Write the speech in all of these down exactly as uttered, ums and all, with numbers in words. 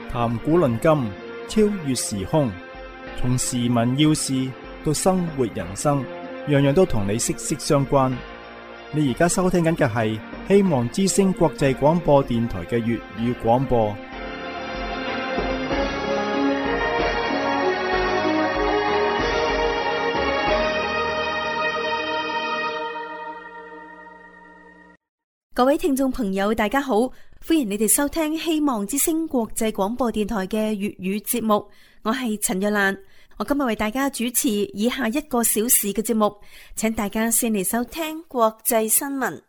談古論今，超越時空，從時聞要事到生活人生，樣樣都同你息息相關。你而家收聽緊嘅係希望之聲國際廣播電台嘅粵語廣播。 各位聽眾朋友，大家好，歡迎你哋收聽希望之聲國際廣播電台嘅粵語節目。我係陳若蘭，我今日為大家主持以下一個小時嘅節目，請大家先嚟收聽國際新聞。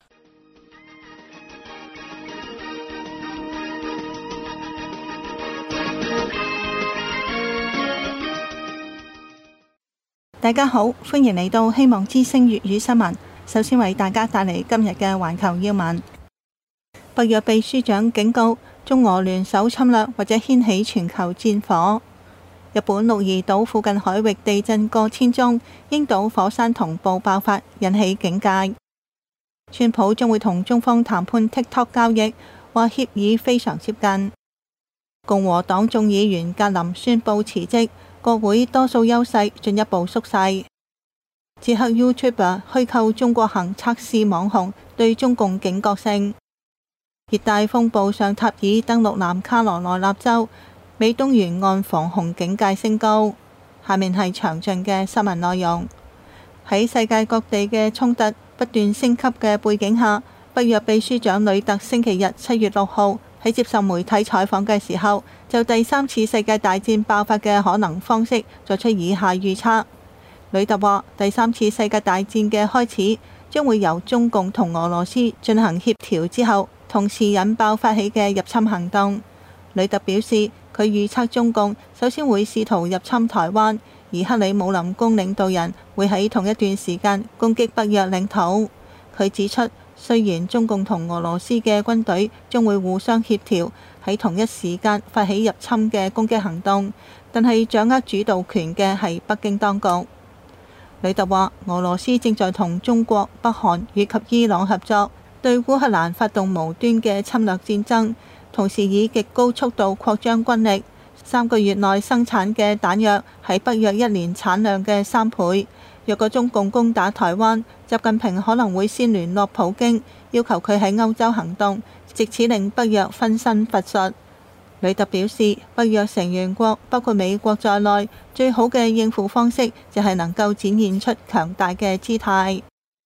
大家好，歡迎嚟到希望之聲粵語新聞。首先為大家帶嚟今日嘅環球要聞。北約秘書長警告，中俄聯手侵略或者掀起全球戰火。日本鹿兒島附近海域地震過千宗，櫻島火山同步爆發，引起警戒。川普將會同中方談判 TikTok 交易，話協議非常接近。共和黨眾議員格林宣布辭職，國會多數優勢進一步縮細。捷克 YouTuber 虛構中國行測試網紅對中共警覺性。熱帶風暴尚塔爾登陸南卡羅來納州，美東沿岸防洪警戒升高。下面係詳盡嘅新聞內容。喺世界各地嘅衝突不斷升級嘅背景下，北約秘書長呂特星期日七月六號喺接受媒體採訪嘅時候，就第三次世界大戰爆發嘅可能方式作出以下預測。呂特話：第三次世界大戰嘅開始將會由中共同俄羅斯進行協調之後，同時引爆發起嘅入侵行動。呂特表示，佢預測中共首先會試圖入侵台灣，而克里姆林宮領導人會喺同一段時間攻擊北約領土。佢指出，雖然中共同俄羅斯嘅軍隊將會互相協調喺同一時間發起入侵嘅攻擊行動，但係掌握主導權嘅係北京當局。呂特話：俄羅斯正在同中國、北韓以及伊朗合作，對烏克蘭發動無端嘅侵略戰爭，同時以極高速度擴張軍力。三個月內生產嘅彈藥係北約一年產量嘅三倍。若果中共攻打台灣，習近平可能會先聯絡普京，要求佢喺歐洲行動，藉此令北約分身乏術。呂特表示，北約成員國包括美國在內，最好嘅應付方式就係能夠展現出強大嘅姿態。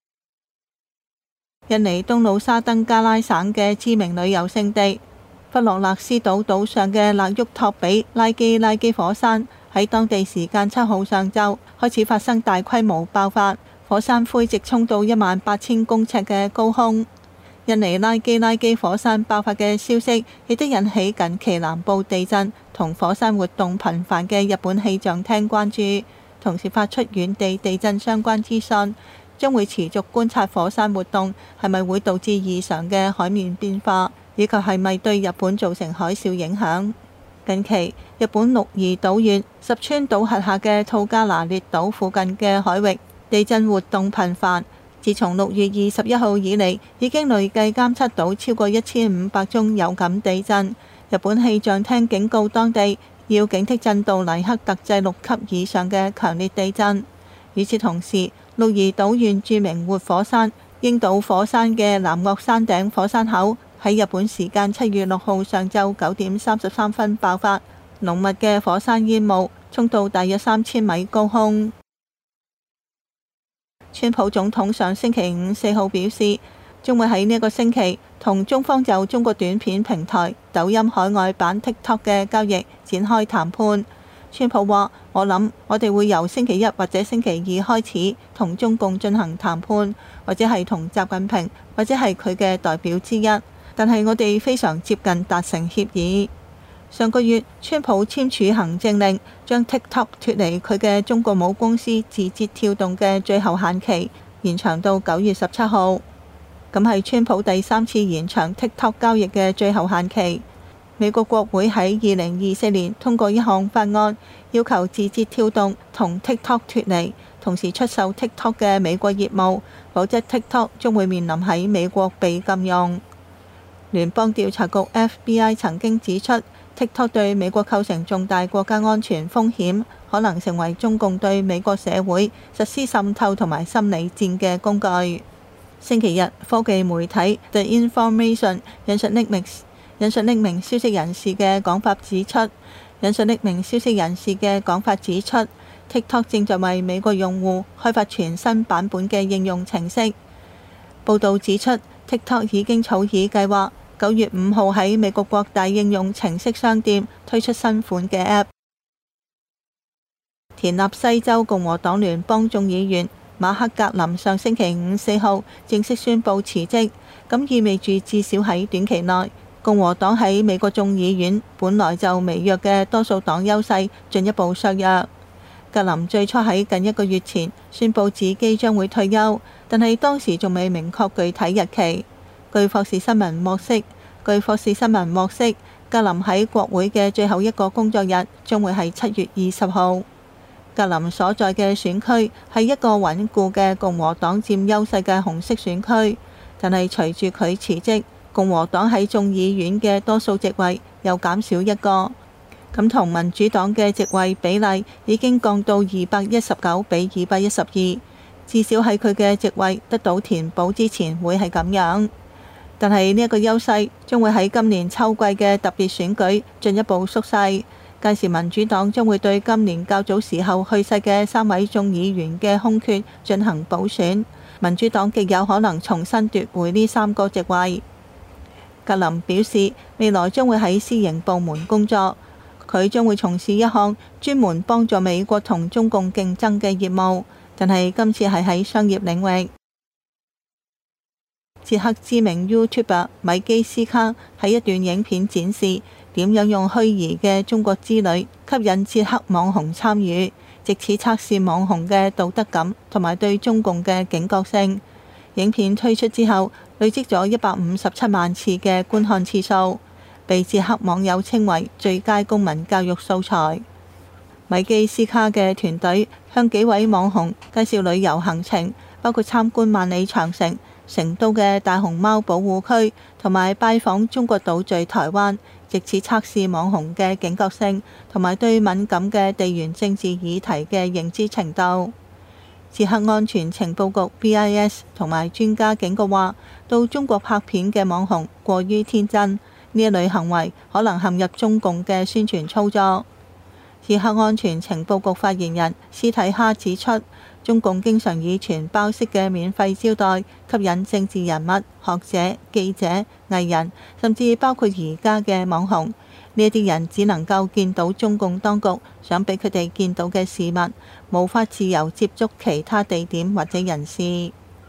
印尼東努沙登加拉省嘅知名旅遊勝地弗洛勒斯島島上嘅勒沃托比拉基拉基火山喺當地時間七號上晝開始發生大規模爆發，火山灰直衝到一萬八千公尺嘅高空。印尼拉基拉基火山爆發嘅消息亦都引起近期南部地震同火山活動頻繁嘅日本氣象廳關注，同時發出遠地地震相關資訊，將會持續觀察火山活動係咪會導致異常嘅海面變化，以及係咪對日本造成海嘯影響。近期日本鹿兒島縣十川島轄下嘅吐加拿列島附近嘅海域地震活動頻繁。自從六月二十一號以嚟，已經累計監測到超過一千五百宗有感地震。日本氣象廳警告當地要警惕震度黎克特制六級以上嘅強烈地震。與此同時，鹿兒島縣著名活火山櫻島火山嘅南嶽山頂火山口喺日本時間七月六號上晝九點三十三分爆發，濃密嘅火山煙霧衝到大約三千米高空。川普總統上星期五四號表示，將會喺呢個星期同中方就中國短片平台抖音海外版 TikTok 嘅交易展開談判。川普話：我諗我哋會由星期一或者星期二開始同中共進行談判，或者係同習近平，或者係佢嘅代表之一。但係我哋非常接近達成協議。上個月，川普簽署行政令，將 TikTok 脫離佢嘅中國母公司字節跳動嘅最後限期延長到九月十七號。咁係川普第三次延長 TikTok 交易嘅最後限期。美國國會喺二零二四年通過一項法案，要求字節跳動同 TikTok 脫離，同時出售 TikTok 嘅美國業務，否則 TikTok 將會面臨喺美國被禁用。聯邦調查局 F B I 曾經指出， TikTok 對美國構成重大國家安全風險，可能成為中共對美國社會實施滲透同埋心理戰嘅工具。星期日，科技媒體 The Information 引述匿名引述匿名消息人士嘅講法指出，引述匿名消息人士嘅講法指出，TikTok 正在為美國用戶開發全新版本嘅應用程式。報導指出 ，TikTok 已經草擬計劃，九月五號喺美國各大應用程式商店推出新款嘅 App。田納西州共和黨聯邦眾議員馬克格林上星期五四號正式宣布辭職，咁意味住至少喺短期內，共和黨喺美國眾議院本來就微弱嘅多數黨優勢進一步削弱。格林最初喺近一個月前宣布自己將會退休，但係當時仲未明確具體日期。據霍士新聞獲悉，據霍士新聞獲悉，格林喺國會嘅最後一個工作日將會係七月二十號。格林所在嘅選區係一個穩固嘅共和黨佔優勢嘅紅色選區，但係隨住佢辭職，共和黨喺眾議院嘅多數席位又減少一個，咁同民主黨嘅席位比例已經降到二百一十九比二百一十二，至少喺佢嘅席位得到填補之前會係咁樣。但係呢一個優勢將會喺今年秋季嘅特別選舉進一步縮細，屆時民主黨將會對今年較早時候去世嘅三位眾議員嘅空缺進行補選，民主黨極有可能重新奪回呢三個席位。格林表示，未來將會喺私營部門工作，佢將會從事一項專門幫助美國同中共競爭嘅業務，但係今次係喺商業領域。捷克知名 YouTuber 米基斯卡喺一段影片展示點樣用虛擬嘅中國之旅吸引捷克網紅參與，藉此測試網紅嘅道德感同埋對中共嘅警覺性。影片推出之後，累積咗一百五十七萬次嘅觀看次數，被捷克網友稱為最佳公民教育素材。米基斯卡嘅團隊向幾位網紅介紹旅遊行程，包括參觀萬里長城、成都嘅大熊貓保護區同埋拜訪中國島嶼台灣，藉此測試網紅嘅警覺性同埋對敏感嘅地緣政治議題嘅認知程度。捷克安全情報局 B I S 同埋專家警告話，到中國拍片嘅網紅過於天真，呢一類行為可能陷入中共嘅宣傳操作。捷克安全情報局發言人斯蒂哈指出，中共經常以全包式嘅免費招待吸引政治人物、學者、記者、藝人，甚至包括而家嘅網紅。呢一啲人只能夠見到中共當局想俾佢哋見到嘅事物，無法自由接觸其他地點或者人士。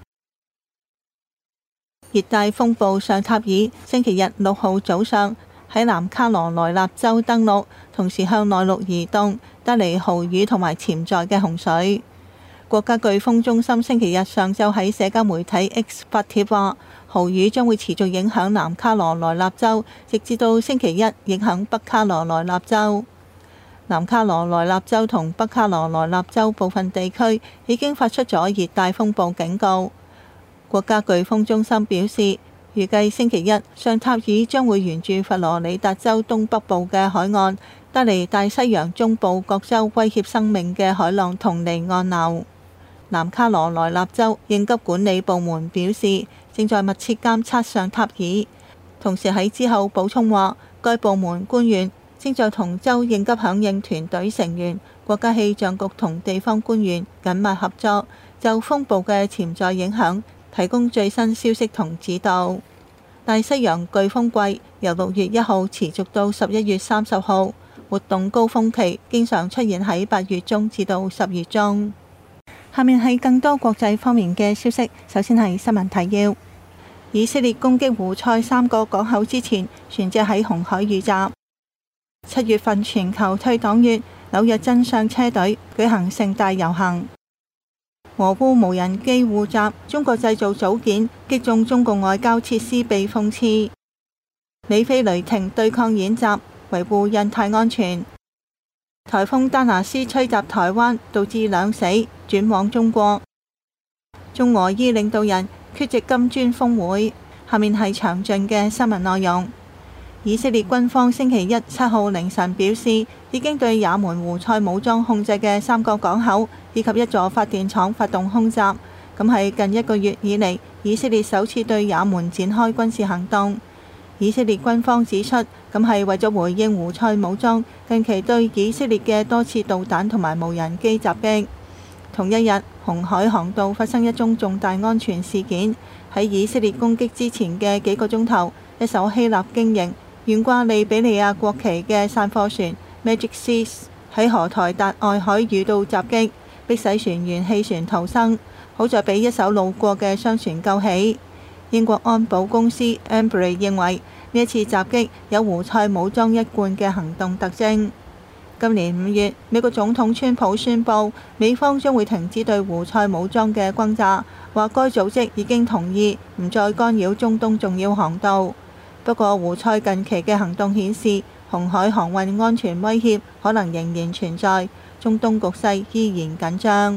熱帶風暴尚塔爾星期日六號早上喺南卡羅來納州登陸，同時向內陸移動，帶嚟豪雨同埋潛在嘅洪水。國家颶風中心星期日上晝喺社交媒體 X 發帖話，豪雨將會持續影響南卡羅來納州，直至到星期一影響北卡羅來納州。南卡羅來納州同北卡羅來納州部分地區已經發出咗熱帶風暴警告。國家颶風中心表示，預計星期一尚塔爾將會沿住佛羅里達州東北部嘅海岸，帶嚟大西洋中部各州威脅生命嘅海浪同離岸流。南卡羅來納州應急管理部門表示，正在密切監測尚塔爾，同時喺之後補充話，該部門官員正在同州應急響應團隊成員、國家氣象局同地方官員緊密合作，就風暴嘅潛在影響提供最新消息同指導。大西洋颶風季由六月一號持續到十一月三十號，活動高峰期經常出現喺八月中至到十月中。下面係更多國際方面嘅消息，首先係新聞提要。以色列攻擊胡塞三個港口之前，船隻喺紅海遇襲。七月份全球退黨月，紐約真相車隊舉行盛大遊行。俄烏無人機互襲，中國製造組件擊中中共外交設施被諷刺。美菲雷霆對抗演習，維護印太安全。颱風丹拿斯吹襲台灣，導致兩死，轉往中國。中俄伊領導人缺席金磚峰會。下面係詳盡嘅新聞內容。 以色列軍方星期一七號凌晨表示，已經對也門胡塞武裝控制嘅三個港口以及一座發電廠發動空襲，咁係近一個月以嚟以色列首次對也門展開軍事行動。以色列軍方指出，咁係為咗回應胡塞武裝近期對以色列嘅多次導彈同埋無人機襲擊。同一日，紅海航道發生一宗重大安全事件，喺以色列攻擊之前嘅幾個鐘頭，一艘希臘經營懸掛利比里亞國旗嘅散貨船 Magic Seas 喺荷台達外海遇到襲擊，迫使船員棄船逃生，好在被一艘路過嘅商船救起。英國安保公司 Amberley 認為呢一次襲擊有胡塞武裝一貫嘅行動特徵。今年五月，美國總統川普宣布美方將會停止對胡塞武裝嘅轟炸，話該組織已經同意唔再干擾中東重要航道。不過胡塞近期嘅行動顯示，紅海航運安全威脅可能仍然存在，中東局勢依然緊張。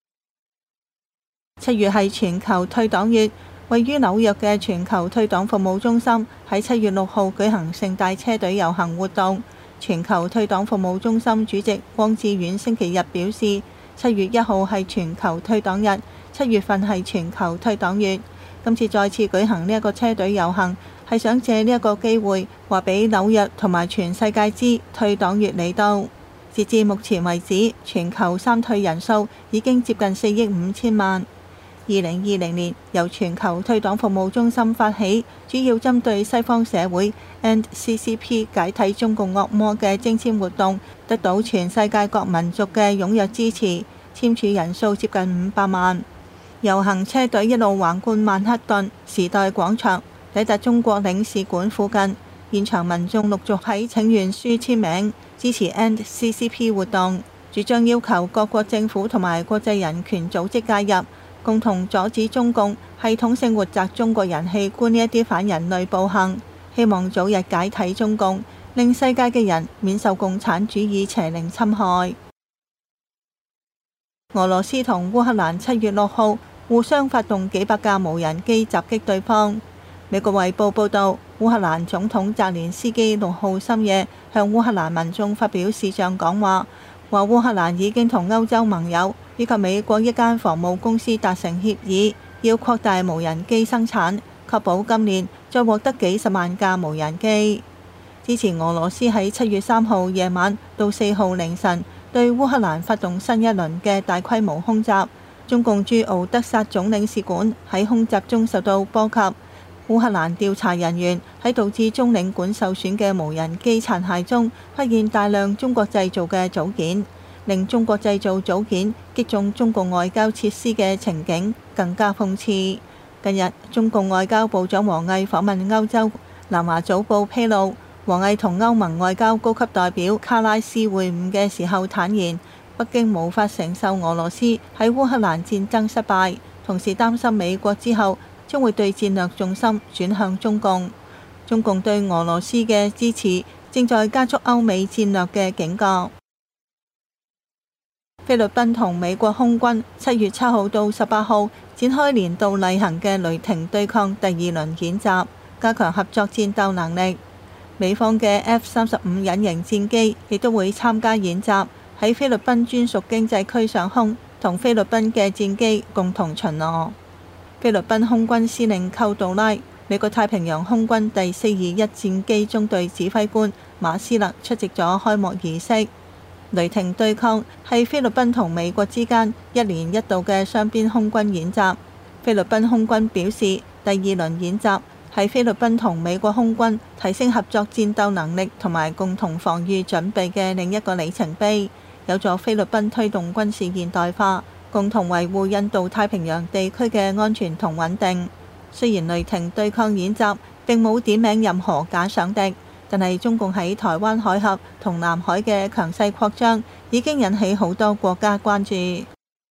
七月係全球退黨月，位於紐約嘅全球退黨服務中心喺七月六號舉行盛大車隊遊行活動。全球退黨服務中心主席汪志遠星期日表示，七月一號係全球退黨日，七月份係全球退黨月。今次再次舉行呢一個車隊遊行，係想借呢一個機會話俾紐約同埋全世界知退黨月嚟到。截至目前為止，全球三退人數已經接近四億五千萬。二零二零年由全球退黨服務中心發起，主要針對西方社會 End C C P 解體中共惡魔嘅徵簽活動，得到全世界各民族嘅踴躍支持，簽署人數接近五百萬。遊行車隊一路橫貫曼克頓、時代廣場，抵達中國領事館附近，現場民眾陸續喺請願書簽名，支持 End C C P 活動，主張要求各國政府同埋國際人權組織介入，共同阻止中共系統性活摘中國人器官呢一啲反人類暴行，希望早日解體中共，令世界嘅人免受共產主義邪靈侵害。俄羅斯同烏克蘭七月六號互相發動幾百架無人機襲擊對方。美國衛報報導，烏克蘭總統澤連斯基六號深夜向烏克蘭民眾發表視像講話，話烏克蘭已經同歐洲盟友以及美國一間防務公司達成協議，要擴大無人機生產，確保今年再獲得幾十萬架無人機。之前俄羅斯喺七月三號夜晚到四號凌晨對烏克蘭發動新一輪嘅大規模空襲，中共駐敖德薩總領事館喺空襲中受到波及。烏克蘭調查人員喺導致中領館受損嘅無人機殘骸中發現大量中國製造嘅組件，令中國製造組件擊中中共外交設施嘅情景更加諷刺。近日，中共外交部長王毅訪問歐洲。南華早報披露，王毅同歐盟外交高級代表卡拉斯會晤嘅時候坦言，北京無法承受俄羅斯喺烏克蘭戰爭失敗，同時擔心美國之後將會對戰略重心轉向中共。中共對俄羅斯嘅支持正在加速歐美戰略嘅警覺。菲律賓同美國空軍七月七號到十八號展開年度例行嘅雷霆對抗第二輪演習，加強合作戰鬥能力。美方嘅 F 三十五隱形戰機亦都會參加演習，喺菲律賓專屬經濟區上空同菲律賓嘅戰機共同巡邏。菲律賓空軍司令寇杜拉、美國太平洋空軍第四二一戰機中隊指揮官馬斯勒出席咗開幕儀式。雷霆對抗係菲律賓同美國之間一年一度嘅雙邊空軍演習。菲律賓空軍表示，第二輪演習係菲律賓同美國空軍提升合作戰鬥能力同埋共同防禦準備嘅另一個里程碑，有助菲律賓推動軍事現代化，共同維護印度太平洋地區嘅安全同穩定。雖然雷霆對抗演習並冇點名任何假想敵，但係中共喺台灣海峽同南海嘅強勢擴張已經引起好多國家關注。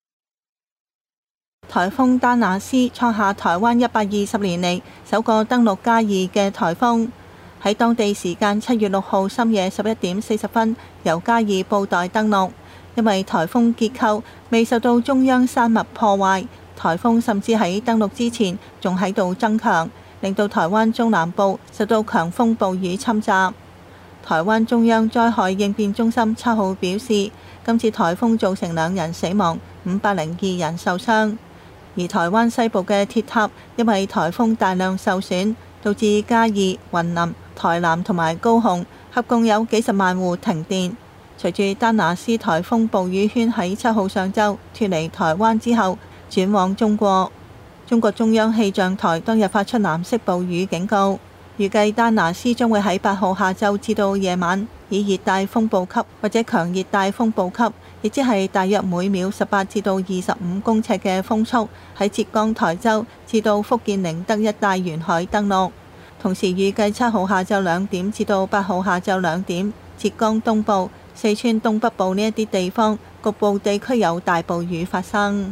颱風丹娜斯創下台灣一百二十年嚟首個登陸嘉義嘅颱風，喺當地時間七月六號深夜十一點四十分由嘉義布袋登陸。因為颱風結構未受到中央山脈破壞，颱風甚至喺登陸之前仲喺度增強， 令到台灣中南部受到強風暴雨侵襲。台灣中央災害應變中心七號表示，今次颱風造成兩人死亡，五百零二人受傷。而台灣西部嘅鐵塔因為颱風大量受損，導致嘉義、雲林、台南同埋高雄合共有幾十萬戶停電。隨住丹拿斯颱風暴雨圈喺七號上晝脫離台灣之後，轉往中國。中國中央氣象台當日發出藍色暴雨警告。預計丹拿斯將會喺八號下晝至到夜晚以熱帶風暴級或者強熱帶風暴級，亦即係大約每秒十八至到二十五公尺嘅風速，喺浙江台州至到福建寧德一帶沿海登陸。同時預計七號下晝兩點至到八號下晝兩點，浙江東部、四川東北部呢一啲地方局部地區有大暴雨發生。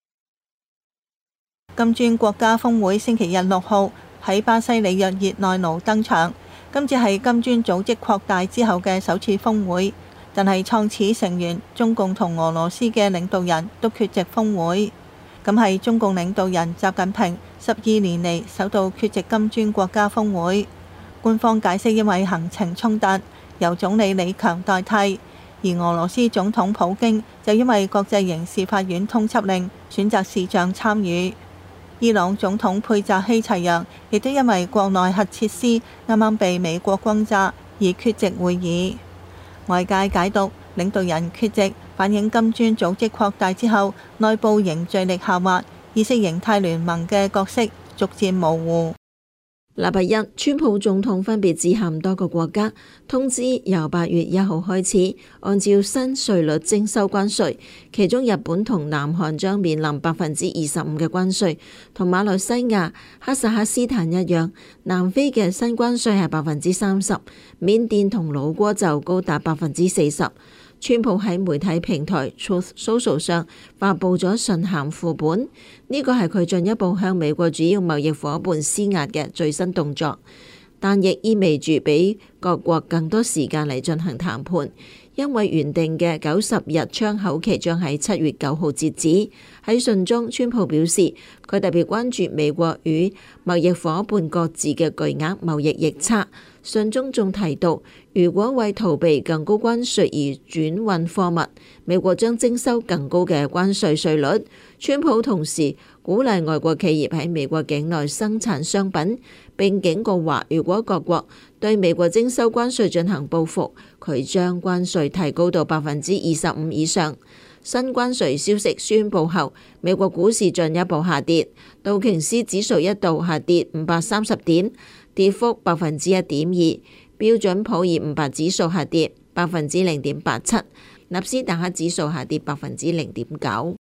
金磚國家峰會星期日六號喺巴西里約熱內盧登場，今次係金磚組織擴大之後嘅首次峰會，但係創始成員中共同俄羅斯嘅領導人都缺席峰會。咁係中共領導人習近平十二年嚟首度缺席金磚國家峰會。官方解釋因為行程衝突，由總理李強代替，而俄羅斯總統普京就因為國際刑事法院通緝令，選擇視像參與。伊朗總統佩扎希齊揚亦都因為國內核設施啱啱被美國轟炸而缺席會議。外界解讀領導人缺席反映金磚組織擴大之後內部凝聚力下滑，意識形態聯盟嘅角色逐漸模糊。 禮拜一，川普總統分別致函多個國家，通知由八月一號開始，按照新稅率徵收關稅，其中日本同南韓將面臨百分之二十五嘅關稅，同馬來西亞、哈薩克斯坦一樣。南非嘅新關稅係百分之三十，緬甸同老撾就高達百分之四十。川普喺媒體平台 Truth Social 上發布咗信函副本，呢個係佢進一步向美國主要貿易夥伴施壓嘅最新動作，但亦意味住俾各國更多時間嚟進行談判，因為原定嘅九十日窗口期將喺七月九號截止。喺信中，川普表示佢特別關注美國與貿易夥伴各自嘅巨額貿易逆差。信中仲提到，如果為逃避更高關稅而轉運貨物，美國將徵收更高嘅關稅稅率。川普同時鼓勵外國企業喺美國境內生產商品，並警告話，如果各國對美國徵收關稅進行報復，佢將關稅提高到百分之二十五以上。新關稅消息宣布後，美國股市進一步下跌，道瓊斯指數一度下跌五百三十點，跌幅百分之一點二；標準普爾五百指數下跌百分之零點八七，納斯達克指數下跌百分之零點九。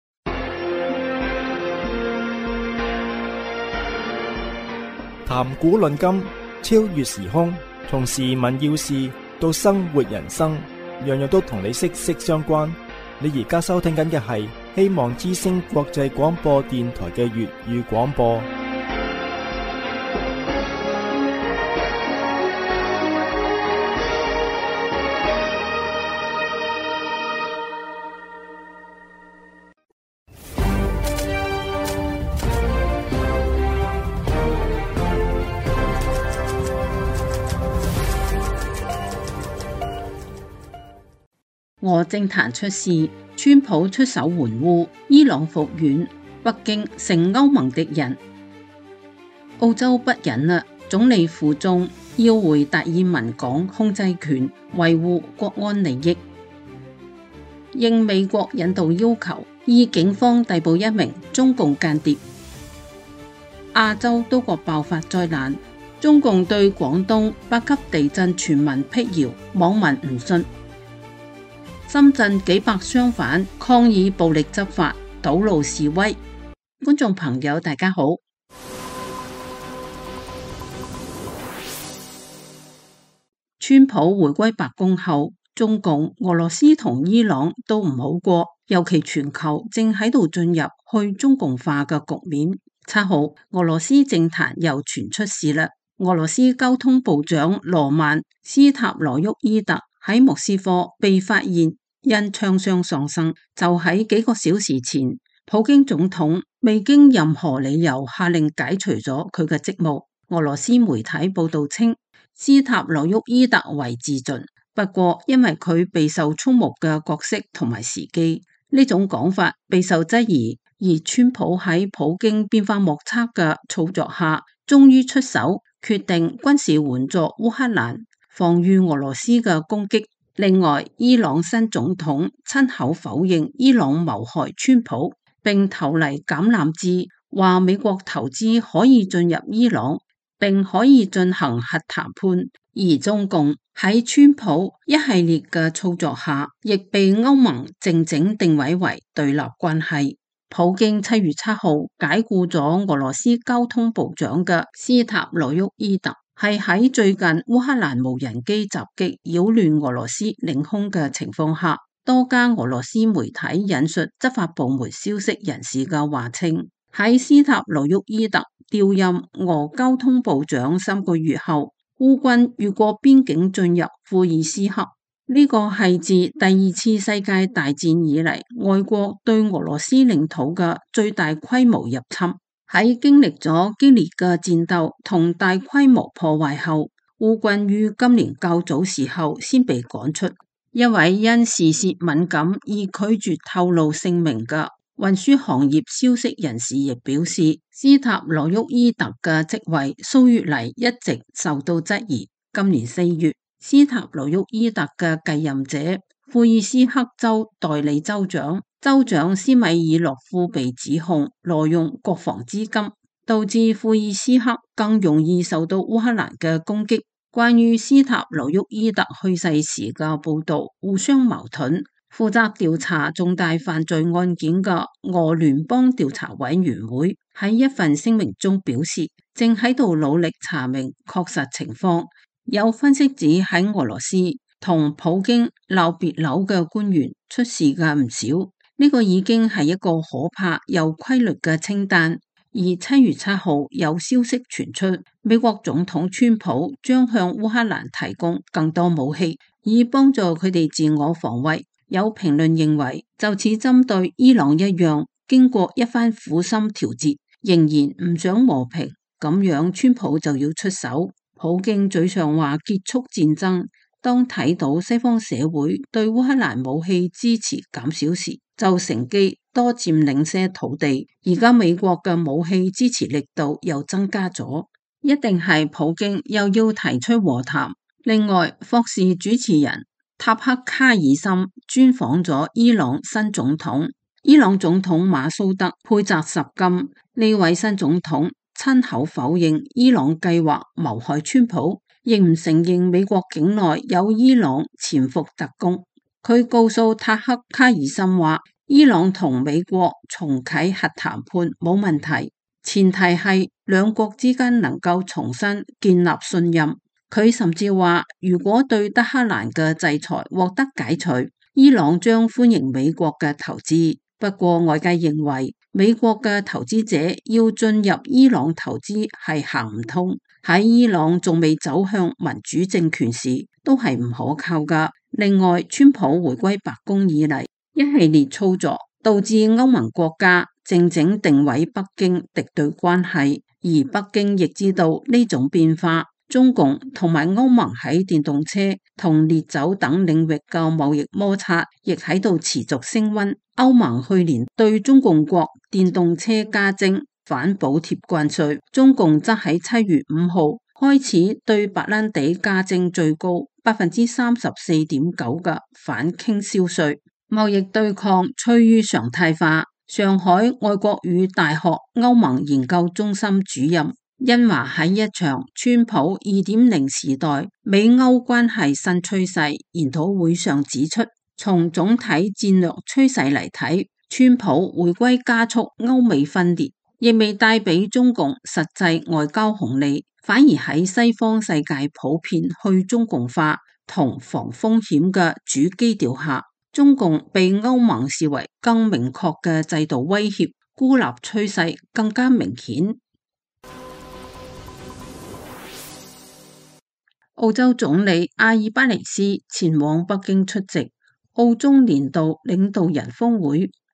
談古論今，超越時空，從時聞要事到生活人生，樣樣都同你息息相關。你而家收聽緊嘅係希望之聲國際廣播電台嘅粵語廣播。 俄政壇出事，川普出手援烏，伊朗復軟，北京成歐盟敵人。澳洲不忍啦，總理傅鍾要回達爾文港控制權，維護國安利益。應美國引渡要求，以警方逮捕一名中共間諜。亞洲多國爆發災難，中共對廣東八級地震傳聞闢謠，網民唔信。深圳幾百商販抗議暴力執法，堵路示威。觀眾朋友大家好。川普回歸白宮後，中共、俄羅斯同伊朗都唔好過，尤其全球正喺度進入去中共化嘅局面。七號，俄羅斯政壇又傳出事啦。俄羅斯交通部長羅曼斯塔羅沃伊特喺莫斯科被發現因槍傷喪生，就喺幾個小時前普京總統未經任何理由下令解除咗佢嘅職務。俄羅斯媒體報道稱，斯塔羅沃伊特為自盡，不過因為佢備受矚目嘅角色同埋時機，呢種講法備受質疑。而川普喺普京變化莫測嘅操作下，終於出手，決定軍事援助烏克蘭，防禦俄羅斯嘅攻擊。另外，伊朗新總統親口否認伊朗謀害川普，並投嚟橄欖枝，話美國投資可以進入伊朗，並可以進行核談判。而中共喺川普一系列嘅操作下，亦被歐盟靜靜定位為對立關係。普京七月七號解雇咗俄羅斯交通部長嘅斯塔羅沃伊特，係喺最近烏克蘭無人機襲擊擾亂俄羅斯領空嘅情況下，多家俄羅斯媒體引述執法部門消息人士嘅話稱，喺斯塔羅沃伊特調任俄交通部長三個月後，烏軍越過邊境進入庫爾斯克。呢個係自第二次世界大戰以嚟，外國對俄羅斯領土嘅最大規模入侵。喺經歷咗激烈嘅戰鬥同大規模破壞後，烏軍於今年較早時候先被趕出。一位因事涉敏感而拒絕透露姓名嘅運輸行業消息人士亦表示，斯塔羅沃伊特嘅職位數月嚟一直受到質疑。今年四月，斯塔羅沃伊特嘅繼任者庫爾斯克州代理州長州長斯米爾洛夫被指控挪用國防資金，導致庫爾斯克更容易受到烏克蘭嘅攻擊。關於斯塔羅沃伊特去世時嘅報道互相矛盾。負責調查重大犯罪案件嘅俄聯邦調查委員會喺一份聲明中表示，正喺度努力查明確實情況。有分析指喺俄羅斯同普京鬧別扭嘅官員出事嘅唔少，呢個已經係一個可怕又規律嘅清單。而七月七號有消息傳出，美國總統川普將向烏克蘭提供更多武器，以幫助佢哋自我防衛。有評論認為，就似針對伊朗一樣，經過一番苦心調節，仍然唔想和平，咁樣川普就要出手。普京嘴上話結束戰爭，當睇到西方社會對烏克蘭武器支持減少時，就乘機多佔領些土地。而家美國嘅武器支持力度又增加咗，一定係普京又要提出和談。另外，霍士主持人塔克卡爾森專訪咗伊朗新總統，伊朗總統馬蘇德佩澤什金。呢位新總統親口否認伊朗計劃謀害川普，亦唔承認美國境內有伊朗潛伏特工。佢告訴塔克卡爾森話，伊朗同美國重啟核談判冇問題，前提係兩國之間能夠重新建立信任。佢甚至話，如果對德黑蘭嘅制裁獲得解除，伊朗將歡迎美國嘅投資。不過外界認為，美國嘅投資者要進入伊朗投資係行唔通，喺伊朗仲未走向民主政權時，都係唔可靠噶。另外，川普回歸白宮以嚟，一系列操作導致歐盟國家靜靜定位北京敵對關係，而北京亦知道呢種變化。中共同埋歐盟喺電動車同烈酒等領域嘅貿易摩擦亦喺度持續升溫。歐盟去年對中共國電動車加徵反補貼關稅，中共則喺七月五號開始對白蘭地加徵最高百分之三十四點九嘅反傾銷稅，貿易對抗趨於常態化。上海外國語大學歐盟研究中心主任殷華喺一場川普二點零時代美歐關係新趨勢研討會上指出，從總體戰略趨勢嚟睇，川普回歸加速歐美分裂，亦未帶俾中共實際外交紅利，反而喺西方世界普遍去中共化同防風險嘅主基調下，中共被歐盟視為更明確嘅制度威脅，孤立趨勢更加明顯。澳洲總理阿爾巴尼斯前往北京出席澳中年度領導人峰會，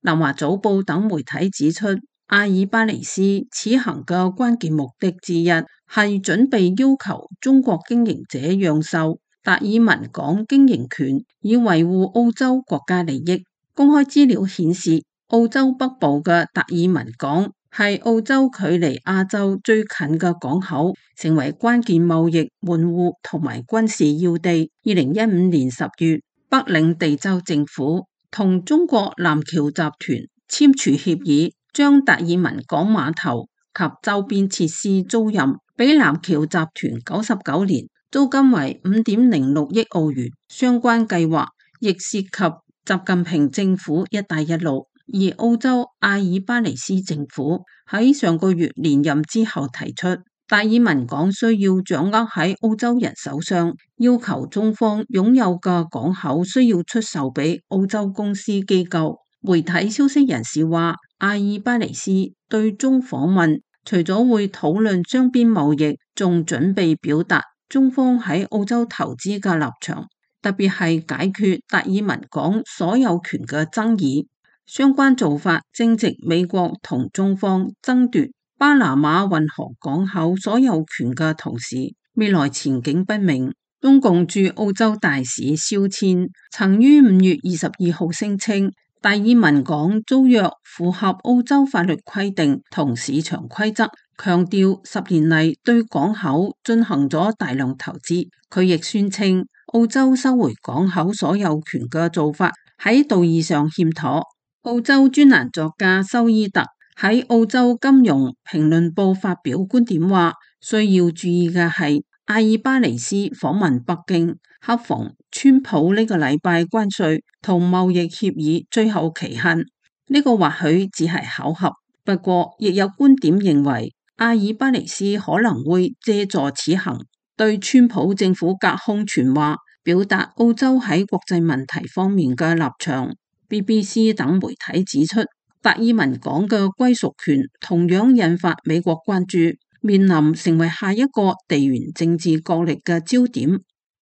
南華早報等媒體指出，阿爾巴尼斯此行嘅關鍵目的之一係準備要求中國經營者讓售達爾文港經營權，以維護澳洲國家利益。公開資料顯示，澳洲北部嘅達爾文港係澳洲距離亞洲最近嘅港口，成為關鍵貿易門戶同埋軍事要地。二零一五年十月，北領地州政府同中國南橋集團簽署協議，將達爾文港碼頭及周邊設施租賃俾南橋集團九十九年，租金為五點零六億澳元。相關計劃亦涉及習近平政府一帶一路。而澳洲阿爾巴尼斯政府喺上個月連任之後提出，達爾文港需要掌握喺澳洲人手上，要求中方擁有嘅港口需要出售俾澳洲公司機構。媒體消息人士話，阿爾巴尼斯對中訪問除咗會討論雙邊貿易，仲準備表達中方喺澳洲投資嘅立場，特別係解決達爾文港所有權嘅爭議。相關做法正值美國同中方爭奪巴拿馬運河港口所有權嘅同時，未來前景不明。中共駐澳洲大使肖千曾於五月二十二號聲稱，達爾文港租約符合澳洲法律規定同市場規則，強調十年嚟對港口進行咗大量投資。佢亦宣稱，澳洲收回港口所有權嘅做法喺道義上欠妥。澳洲專欄作家修伊特喺澳洲金融評論報發表觀點話，需要注意嘅係阿爾巴尼斯訪問北京，恰逢川普呢個禮拜關稅同貿易協議最後期限，呢、這個或許只係巧合。不過亦有觀點認為，阿爾巴尼斯可能會借助此行對川普政府隔空傳話，表達澳洲喺國際問題方面嘅立場。B B C 等媒體指出，達爾文港嘅歸屬權同樣引發美國關注，面臨成為下一個地緣政治角力嘅焦點。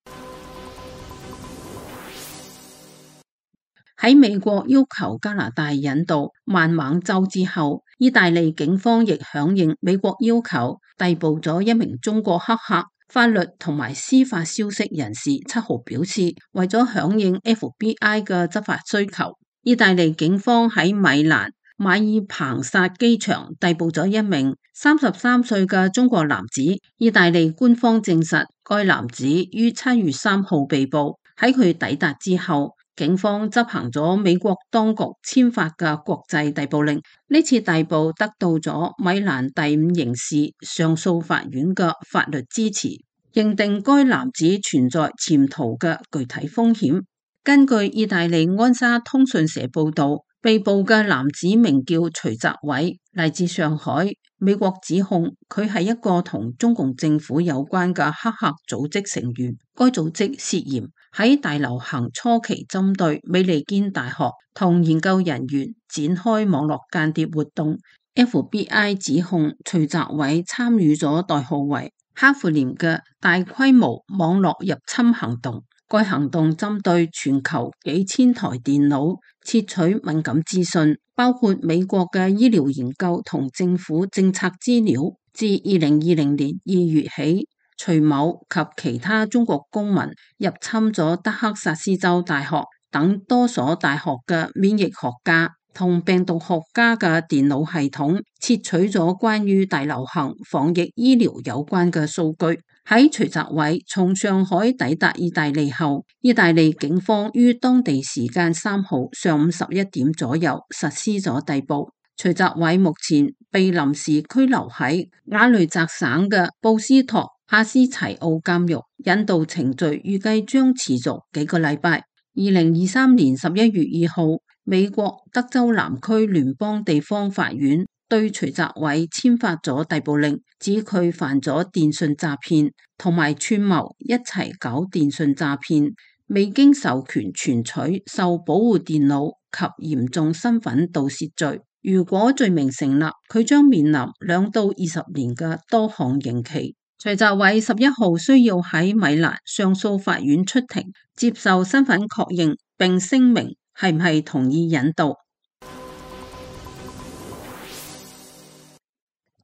喺美國要求加拿大引渡孟晚舟之後，意大利警方亦響應美國要求，逮捕咗一名中國黑客。法律同埋司法消息人士七號表示，為咗響應 F B I 嘅執法需求，意大利警方喺米蘭馬爾彭薩機場逮捕咗一名三十三歲嘅中國男子。意大利官方證實，該男子於七月三號被捕。喺佢抵達之後，警方執行咗美國當局簽發嘅國際逮捕令。呢次逮捕得到咗米蘭第五刑事上訴法院嘅法律支持，認定該男子存在潛逃嘅具體風險。根據意大利安莎通訊社報道，被捕嘅男子名叫徐澤偉，嚟自上海。美國指控佢係一個同中共政府有關嘅黑客組織成員。該組織涉嫌喺大流行初期針對美利堅大學同研究人員展開網絡間諜活動。F B I 指控徐澤偉參與咗代號為黑芙蓮嘅大規模網絡入侵行動。該行動針對全球幾千台電腦，竊取敏感資訊，包括美國嘅醫療研究同政府政策資料。自二零二零年二月起，徐某及其他中國公民入侵咗德克薩斯州大學等多所大學嘅免疫學家同病毒學家嘅電腦系統，竊取咗關於大流行防疫醫療有關嘅數據。喺徐澤偉從上海抵達意大利後，意大利警方於當地時間三號上午十一點左右實施咗逮捕。徐澤偉目前被臨時拘留喺瓦雷澤省嘅布斯托阿斯齊奧監獄，引渡程序預計將持續幾個禮拜。二零二三年十一月二號，美國德州南區聯邦地方法院對徐澤偉簽發咗逮捕令，指佢犯咗電信詐騙同埋串謀一齊搞電信詐騙、未經授權存取受保護電腦及嚴重身份盜竊罪。如果罪名成立，佢將面臨兩到二十年嘅多項刑期。徐澤偉十一號需要喺米蘭上訴法院出庭接受身份確認，並聲明係唔係同意引渡。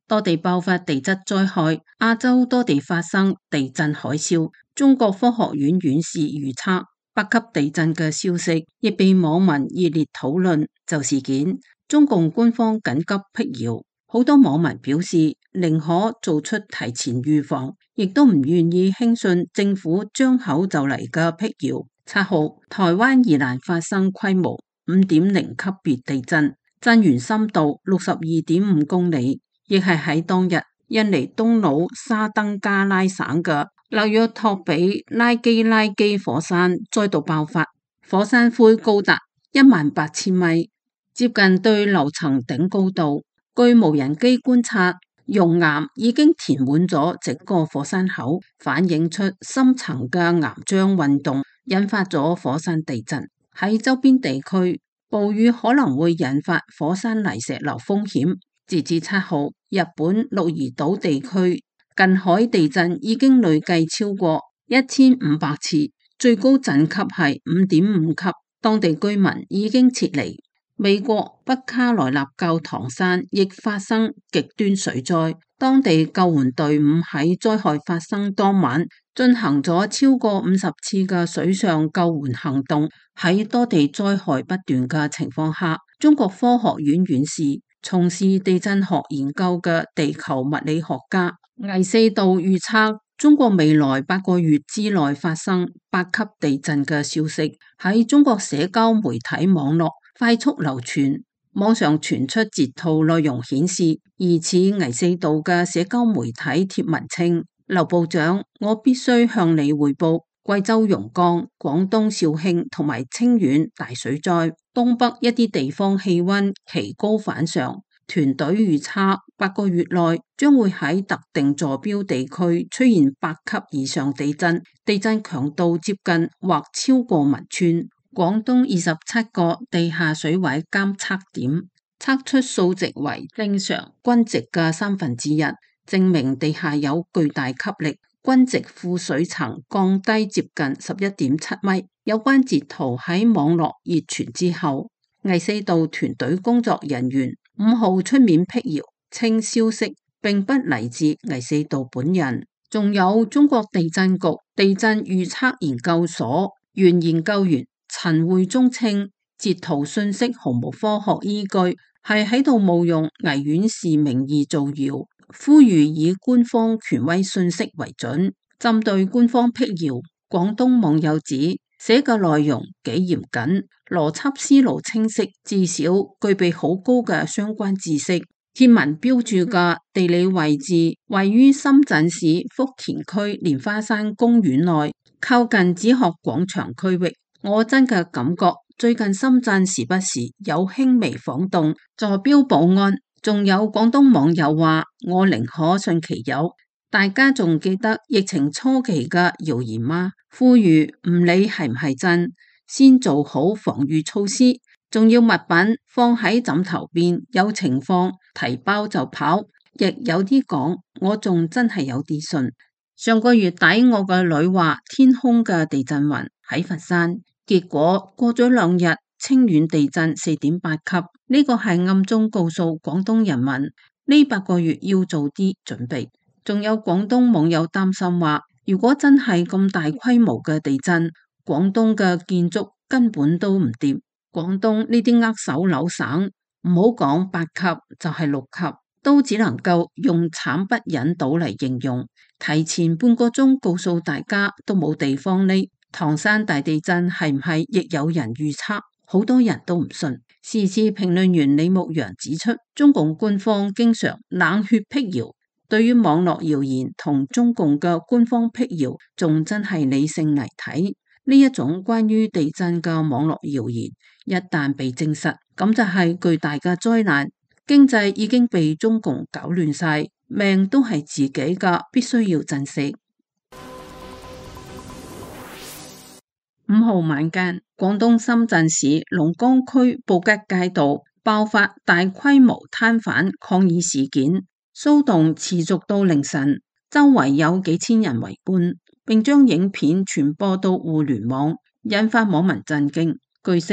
多地爆發地質災害，亞洲多地發生地震海嘯。中國科學院院士預測八級地震嘅消息，亦被網民熱烈討論。就事件，中共官方緊急闢謠，好多網民表示寧可做出提前預防，亦都唔願意輕信政府張口就嚟嘅闢謠。七號，台灣宜蘭發生規模五點零級別地震，震源深度六十二點五公里，亦係喺當日印尼東魯沙登加拉省嘅紐約托比拉基拉基火山再度爆發，火山灰高達一萬八千米，接近對樓層頂高度。據無人機觀察，熔岩已經填滿咗整個火山口，反映出深層嘅岩漿運動引發咗火山地震。喺周邊地區，暴雨可能會引發火山泥石流風險。截至七號，日本鹿兒島地區近海地震已經累計超過一千五百次，最高震級係五點五級，當地居民已經撤離。美國北卡羅來納教堂山亦發生極端水災，當地救援隊伍喺災害發生當晚進行咗超過五十次嘅水上救援行動。喺多地災害不斷嘅情況下，中國科學院院士、從事地震學研究嘅地球物理學家魏四道預測，中國未來八個月之內發生八級地震嘅消息喺中國社交媒體網絡快速流傳，網上傳出截圖內容顯示，疑似魏四道嘅社交媒體貼文稱：劉部長，我必須向你匯報貴州榕江、廣東肇慶同埋清遠大水災，東北一啲地方氣溫奇高反常。團隊預測八個月內將會喺特定坐標地區出現八級以上地震，地震強度接近或超過汶川。廣東二十七個地下水位監測點測出數值為正常均值嘅三分之一，證明地下有巨大吸力，均值副水層降低接近十一點七米。有關截圖喺網絡熱傳之後，魏四道團隊工作人員五號出面闢謠，稱消息並不嚟自魏四道本人。仲有中國地震局地震預測研究所原研究員陳會忠稱，截圖信息毫無科學依據，係喺度冒用魏院士名義造謠，呼籲以官方權威信息為準。針對官方闢謠，廣東網友指寫嘅內容幾嚴謹，邏輯思路清晰，至少具備好高嘅相關知識。貼文標注嘅地理位置位於深圳市福田區蓮花山公園內，靠近子學廣場區域。我真嘅感覺最近深圳時不時有輕微晃動，坐標保安。仲有廣東網友話，我寧可信其有。大家仲記得疫情初期嘅謠言嗎？呼籲唔理係唔係真，先做好防禦措施，仲要物品放喺枕頭邊，有情況提包就跑。亦有啲講，我仲真係有啲信。上個月底我個女話天空嘅地震雲喺佛山，結果過咗兩日清遠地震四點八級，呢個係暗中告訴廣東人民呢八個月要做啲準備。仲有廣東網友擔心話，如果真係咁大規模嘅地震，廣東嘅建築根本都唔掂。廣東呢啲握手樓省，唔好講八級就係六級，都只能夠用慘不忍睹嚟形容。提前半個鐘告訴大家都冇地方匿。唐山大地震係唔係亦有人預測？好多人都唔信。時事評論員李牧陽指出，中共官方經常冷血闢謠，對於網絡謠言同中共嘅官方闢謠，仲真係理性嚟睇。呢一種關於地震嘅網絡謠言，一旦被證實，咁就係巨大嘅災難。經濟已經被中共搞亂晒，命都係自己嘅，必須要珍惜。五號晚間，廣東深圳市龍崗區布吉街道爆發大規模攤販抗議事件，騷動持續到凌晨，周圍有幾千人圍觀，並將影片傳播到互聯網，引發網民震驚。據悉，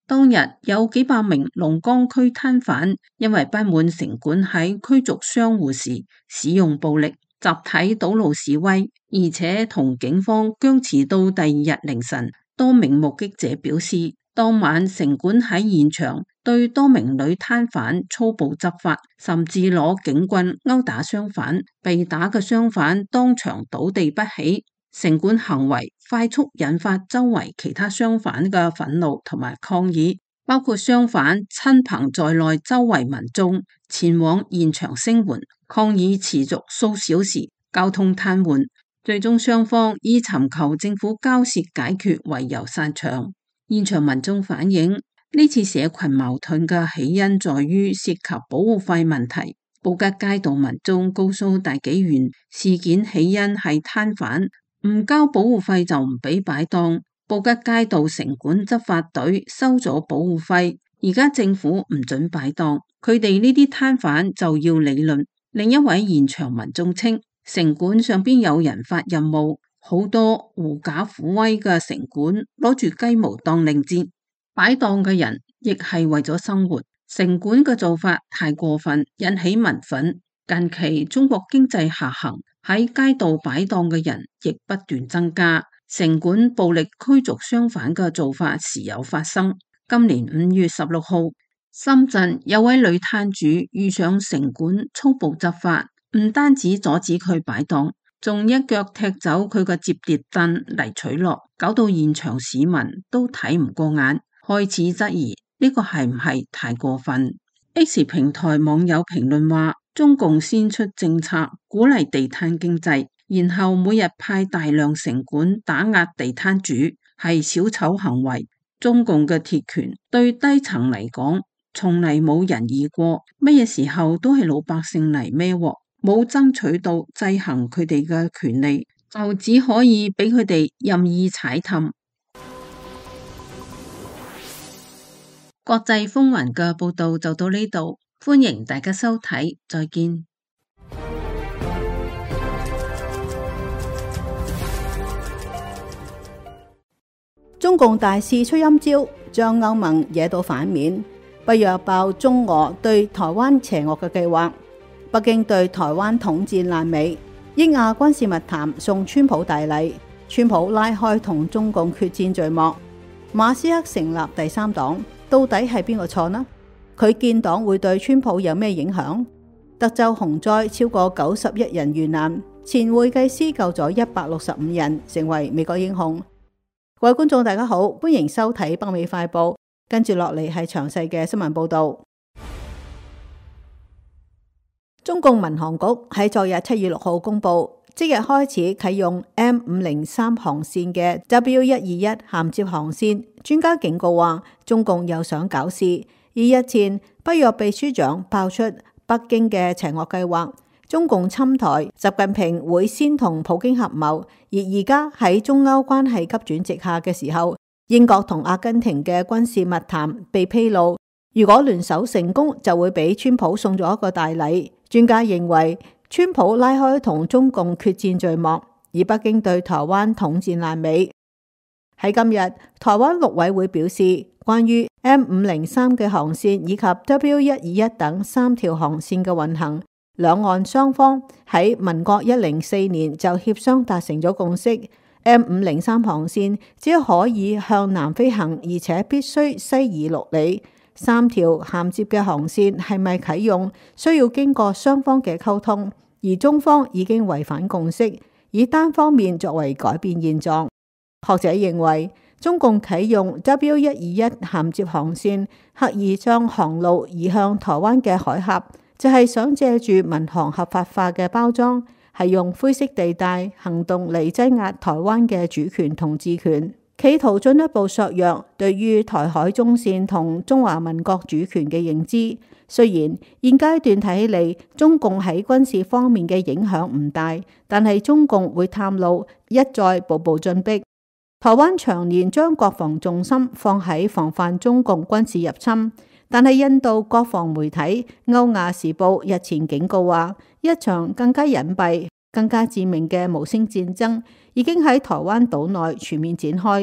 當日有幾百名龍崗區攤販因為不滿城管喺驅逐商戶時使用暴力，集體堵路示威，而且同警方僵持到第二日凌晨。多名目擊者表示，當晚城管喺現場對多名女攤販粗暴執法，甚至攞警棍毆打商販，被打嘅商販當場倒地不起。城管行為快速引發周圍其他商販嘅憤怒同埋抗議，包括商販親朋在內周圍民眾前往現場聲援，抗議持續數小時，交通癱瘓，最終雙方以尋求政府交涉解決為由散場。現場民眾反映，呢次社群矛盾嘅起因在於涉及保護費問題。布吉街道民眾告訴大紀元，事件起因係攤販唔交保護費就唔俾擺檔，布吉街道城管執法隊收咗保護費，而家政府唔准擺檔，佢哋呢啲攤販就要理論。另一位現場民眾稱，城管上邊有人發任務，好多狐假虎威嘅城管攞住雞毛當令箭，擺檔嘅人亦係為咗生活。城管嘅做法太過分，引起民憤。近期中國經濟下行，喺街道擺檔嘅人亦不斷增加，城管暴力驅逐商販嘅做法時有發生。今年五月十六號，深圳有位女攤主遇上城管粗暴執法，唔單止阻止佢擺檔，仲一腳踢走佢嘅摺疊凳嚟取樂，搞到現場市民都睇唔過眼，開始質疑呢個係唔係太過分。X 平台網友評論話，中共先出政策鼓勵地攤經濟，然後每日派大量城管打壓地攤主，係小丑行為。中共嘅鐵拳對低層嚟講從嚟冇人意過，乜嘢時候都係老百姓嚟孭鑊，冇爭取到制衡佢哋嘅權利，就只可以俾佢哋任意踩氹。國際風雲嘅報道就到呢度，歡迎大家收睇，再見。 中共大肆出陰招，將歐盟惹到反面，北約爆中俄對台灣邪惡嘅計劃，北京對台灣統戰爛尾，英亞軍事密談送川普大禮，川普拉開同中共決戰序幕，馬斯克成立第三黨。到底係邊個錯呢？佢建黨會對川普有咩影響？德州洪災超過九十一人遇難，前會計師救咗一百六十五人，成為美國英雄。各位觀眾大家好，歡迎收睇北美快報，跟住落嚟係詳細嘅新聞報道。中共民航局喺昨日七月六號公布，即日開始啟用 M 五零三航線嘅 W 一二一銜接航線。專家警告話，中共又想搞事。而日前，北約秘書長爆出北京嘅邪惡計劃，中共侵台，習近平會先同普京合謀。而而家喺中歐關係急轉直下嘅時候，英國同阿根廷嘅軍事密談被披露，如果聯手成功，就會俾川普送咗一個大禮。專家認為，川普拉開同中共決戰序幕，而北京對台灣統戰爛尾。喺今日，台灣陸委會表示，關於 M 五零三嘅航線以及 W 一二一等三條航線嘅運行，兩岸雙方喺民國一零四年就協商達成咗共識。M 五零三航線只可以向南飛行，而且必須西移六里。三條銜接嘅航線係咪啟用，需要經過雙方嘅溝通，而中方已經違反共識，以單方面作為改變現狀。學者認為，中共啟用 W 一二一銜接航線，刻意將航路移向台灣嘅海峽，就係、是、想借住民航合法化嘅包裝，係用灰色地帶行動嚟擠壓台灣嘅主權同治權，企圖進一步削弱對於台海中線同中華民國主權嘅認知。雖然現階段睇起嚟，中共喺軍事方面嘅影響唔大，但係中共會探路，一再步步進逼。台灣長年將國防重心放喺防範中共軍事入侵，但係印度國防媒體《歐亞時報》日前警告話，一場更加隱蔽、更加致命嘅無聲戰爭已經喺台灣島內全面展開。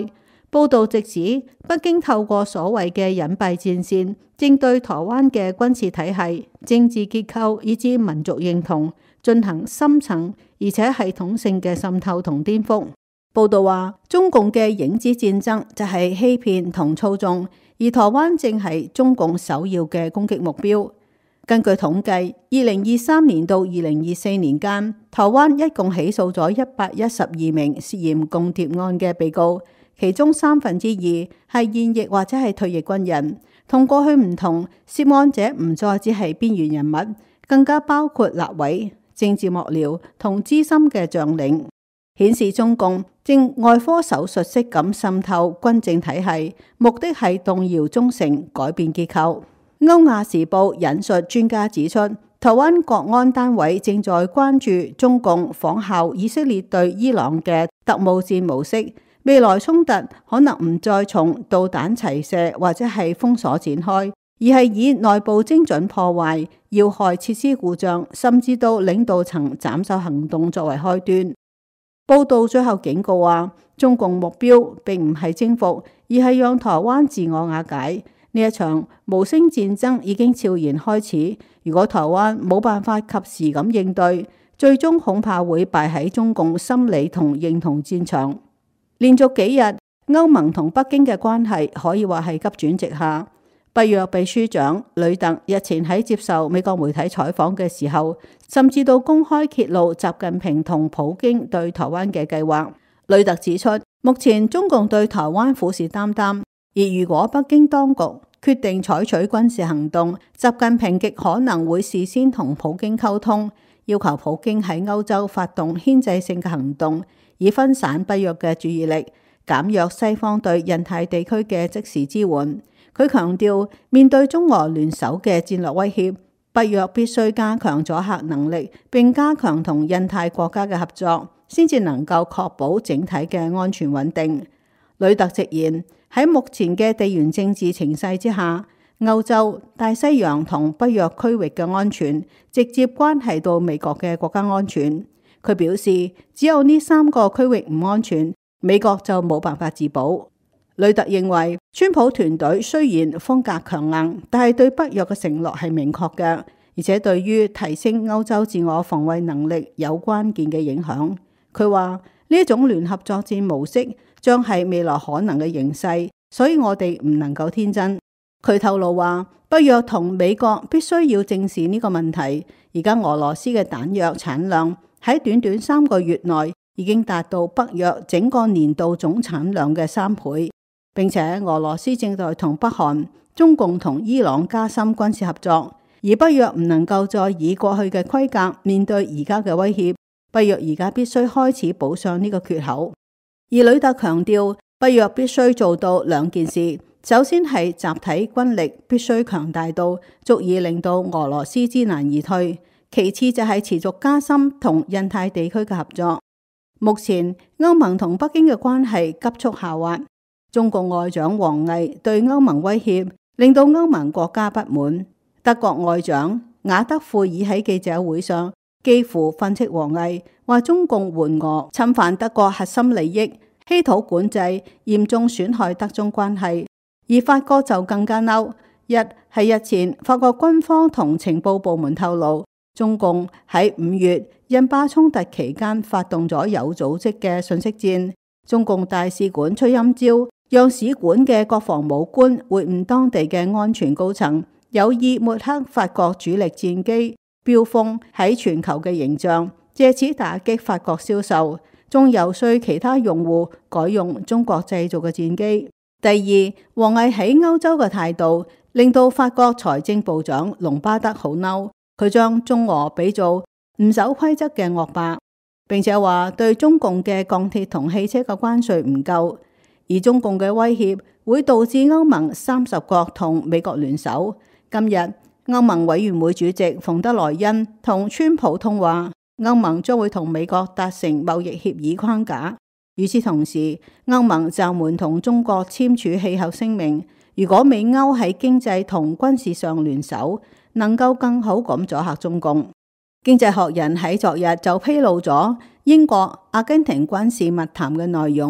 報道直指北京透過所謂嘅隱蔽戰線，正對台灣嘅軍事體系、政治結構以至民族認同進行深層而且系統性嘅滲透同顛覆。報道話，中共嘅影子戰爭就係欺騙同操縱，而台灣正係中共首要嘅攻擊目標。根據統計，二零二三年到二零二四年間，台灣一共起訴咗一百一十二名涉嫌共諜案嘅被告，其中三分之二係現役或者係退役軍人。同過去唔同，涉案者唔再只係邊緣人物，更加包括立委、政治幕僚同資深嘅將領，顯示中共正外科手術式咁滲透軍政體系，目的係動搖忠誠、改變結構。歐亞時報引述專家指出，台灣國安單位正在關注中共仿效以色列對伊朗嘅特務戰模式，未來衝突可能唔再從導彈齊射或者係封鎖展開，而係以內部精準破壞、要害設施故障，甚至到領導層斬首行動作為開端。報道最後警告話，中共目標並唔係征服，而係讓台灣自我瓦解。呢一場無聲戰爭已經悄然開始，如果台灣冇辦法及時咁應對，最終恐怕會敗喺中共心理同認同戰場。連續幾日，歐盟同北京嘅關係可以話係急轉直下。北約秘書長呂特日前喺接受美國媒體採訪嘅時候，甚至到公開揭露習近平同普京對台灣嘅計劃。呂特指出，目前中共對台灣虎視眈眈，而如果北京當局決定採取軍事行動，習近平極可能會事先同普京溝通，要求普京喺歐洲發動牽制性嘅行動，以分散北約嘅注意力，減弱西方對印太地區嘅即時支援。佢強調，面對中俄聯手嘅戰略威脅，北約必須加強阻嚇能力，並加強同印太國家嘅合作，先至能夠確保整體嘅安全穩定。呂特直言，喺目前嘅地緣政治情勢之下，歐洲、大西洋同北約區域嘅安全直接關係到美國嘅國家安全。佢表示，只有呢三個區域唔安全，美國就冇辦法自保。呂特認為，川普團隊雖然風格強硬，但係對北約嘅承諾係明確嘅，而且對於提升歐洲自我防衛能力有關鍵嘅影響。佢話呢一種聯合作戰模式將係未來可能嘅形勢，所以我哋唔能夠天真。佢透露話，北約同美國必須要正視呢個問題。而家俄羅斯嘅彈藥產量喺短短三個月內已經達到北約整個年度總產量嘅三倍。並且俄羅斯正在同北韓、中共同伊朗加深軍事合作，而北約唔能夠再以過去嘅規格面對而家嘅威脅，北約而家必須開始補上呢個缺口。而呂特強調，北約必須做到兩件事，首先係集體軍力必須強大到足以令到俄羅斯知難而退，其次就係持續加深同印太地區嘅合作。目前歐盟同北京嘅關係急速下滑。中共外長王毅對歐盟威脅，令到歐盟國家不滿。德國外長雅德庫爾喺記者會上幾乎訓斥王毅，話中共援俄侵犯德國核心利益，稀土管制嚴重損害德中關係。而法國就更加嬲，一係日前法國軍方同情報部門透露，中共喺五月印巴衝突期間發動咗有組織嘅信息戰，中共大使館吹陰招，讓使館嘅國防武官會晤當地嘅安全高層，有意抹黑法國主力戰機飆風喺全球嘅形象，借此打擊法國銷售，仲遊說其他用戶改用中國製造嘅戰機。第二，王毅喺歐洲嘅態度令到法國財政部長隆巴德好嬲，佢將中俄比做唔守規則嘅惡霸，並且話對中共嘅鋼鐵同汽車嘅關稅唔夠。而中共嘅威脅會導致歐盟三十國同美國聯手。今日歐盟委員會主席馮德萊恩同川普通話，歐盟將會同美國達成貿易協議框架。與此同時，歐盟暫緩同中國簽署氣候聲明。如果美歐喺經濟同軍事上聯手，能夠更好咁阻嚇中共。經濟學人喺昨日就披露咗英國、阿根廷軍事密談嘅內容。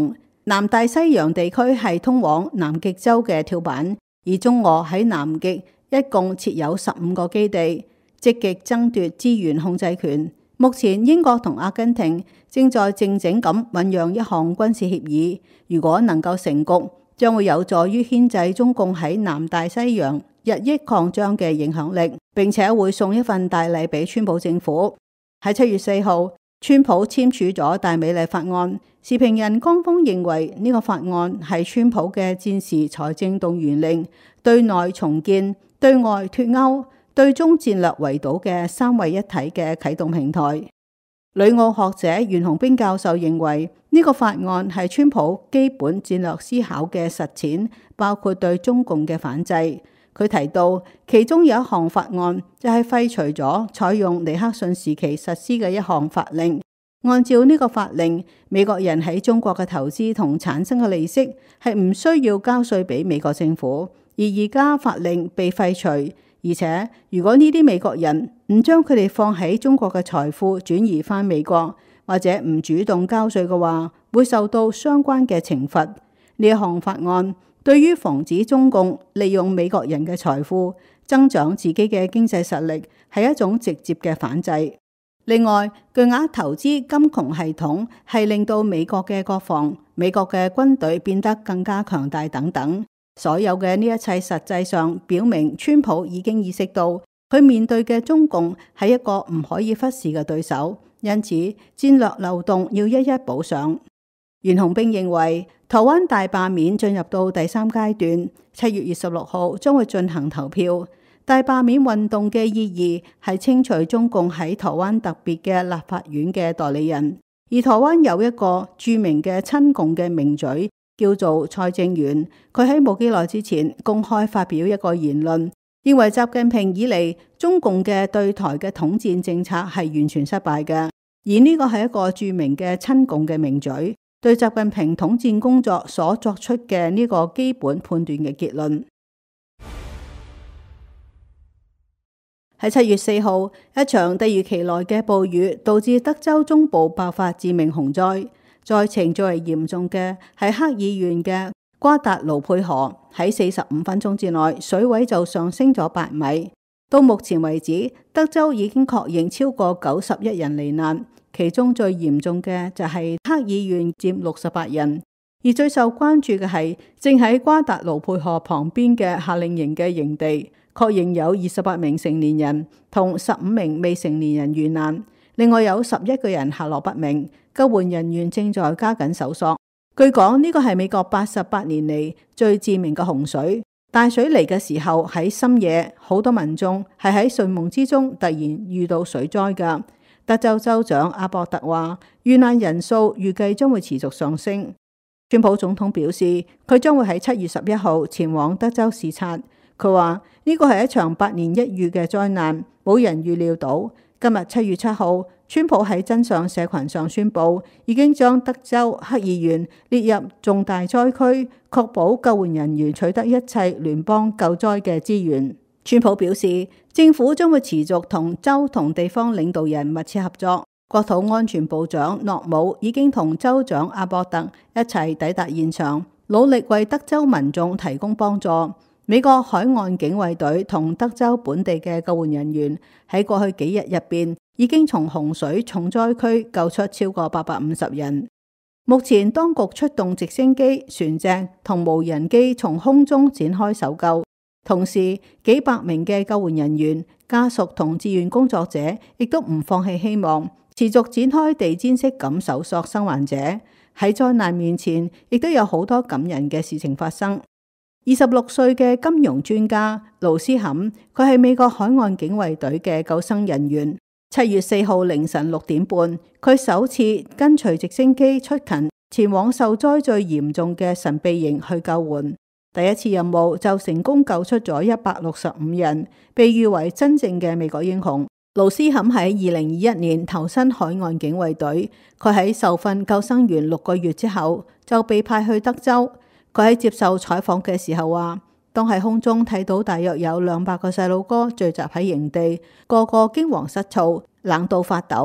南大西洋地區係通往南極洲嘅跳板，而中俄喺南極一共設有十五個基地，積極爭奪資源控制權。目前英國同阿根廷正在靜靜咁醞釀一項軍事協議，如果能夠成局，將會有助於牽制中共喺南大西洋日益擴張嘅影響力，並且會送一份大禮俾川普政府。喺七月四號，川普簽署咗大美麗法案。時評人江峰認為呢個法案係川普嘅戰時財政動員令，對內重建、對外脫歐、對中戰略圍堵嘅三位一體嘅啟動平台。旅澳學者袁洪兵教授認為呢個法案係川普基本戰略思考嘅實踐，包括對中共嘅反制。佢提到其中有一項法案就係廢除咗採用尼克遜時期實施嘅一項法令。按照呢個法令，美國人喺中國嘅投資同產生嘅利息係唔需要交稅俾美國政府，而而家法令被廢除，而且如果呢啲美國人唔將佢哋放喺中國嘅財富轉移返美國，或者唔主動交稅嘅話，會受到相關嘅懲罰。呢一項法案對於防止中共利用美國人嘅財富增長自己嘅經濟實力係一種直接嘅反制。另外，巨額投資金融系統係令到美國嘅國防、美國嘅軍隊變得更加強大等等。所有嘅呢一切實際上表明，川普已經意識到佢面對嘅中共係一個唔可以忽視嘅對手，因此戰略漏洞要一一補上。袁洪兵認為，台灣大罷免進入到第三階段，七月二十六號將會進行投票。大罷免運動嘅意義係清除中共喺台灣特別嘅立法院嘅代理人，而台灣有一個著名嘅親共嘅名嘴叫做蔡正元，佢喺冇幾耐之前公開發表一個言論，認為習近平以嚟中共嘅對台嘅統戰政策係完全失敗嘅，而呢個係一個著名嘅親共嘅名嘴對習近平統戰工作所作出嘅呢個基本判斷嘅結論。喺七月四號，一場突如其來嘅暴雨導致德州中部爆發致命洪災，災情最為嚴重嘅係克爾縣嘅瓜達盧佩河，喺四十五分鐘之內水位就上升咗八米。到目前為止，德州已經確認超過九十一人罹難，其中最嚴重嘅就係克爾縣佔六十八人，而最受關注嘅係正喺瓜達盧佩河旁邊嘅夏令營嘅營地。確認有二十八名成年人同十五名未成年人遇難，另外有十一個人下落不明，救援人員正在加緊搜索。據講呢個係美國八十八年嚟最致命嘅洪水。大水嚟嘅時候喺深夜，好多民眾係喺睡夢之中突然遇到水災㗎。德州州長阿博特話，遇難人數預計將會持續上升。川普總統表示，佢將會喺七月十一號前往德州視察。佢話呢個係一場百年一遇嘅災難，冇人預料到。今日七月七號，川普喺真相社群上宣布，已經將德州克爾縣列入重大災區，確保救援人員取得一切聯邦救災嘅資源。川普表示，政府將會持續同州同地方領導人密切合作。國土安全部長諾姆已經同州長阿博特一齊抵達現場，努力為德州民眾提供幫助。美國海岸警衛隊同德州本地嘅救援人員喺過去幾日入邊已經從洪水重災區救出超過八百五十人。目前當局出動直升機、船隻同無人機從空中展開搜救，同時幾百名嘅救援人員、家屬同志願工作者亦都唔放棄希望，持續展開地毯式咁搜索生還者。喺災難面前，亦都有好多感人嘅事情發生。二十六歲嘅金融專家盧斯坎，佢係美國海岸警衛隊嘅救生人員。七月四號凌晨六點半，佢首次跟隨直升機出勤，前往受災最嚴重嘅神秘營去救援。第一次任務就成功救出咗一百六十五人，被譽為真正嘅美國英雄。盧斯坎喺二零二一年投身海岸警衛隊，佢喺受訓救生員六個月之後就被派去德州。佢喺接受採訪嘅時候話，當喺空中睇到大約有兩百個細路哥聚集喺營地，個個驚惶失措，冷到發抖。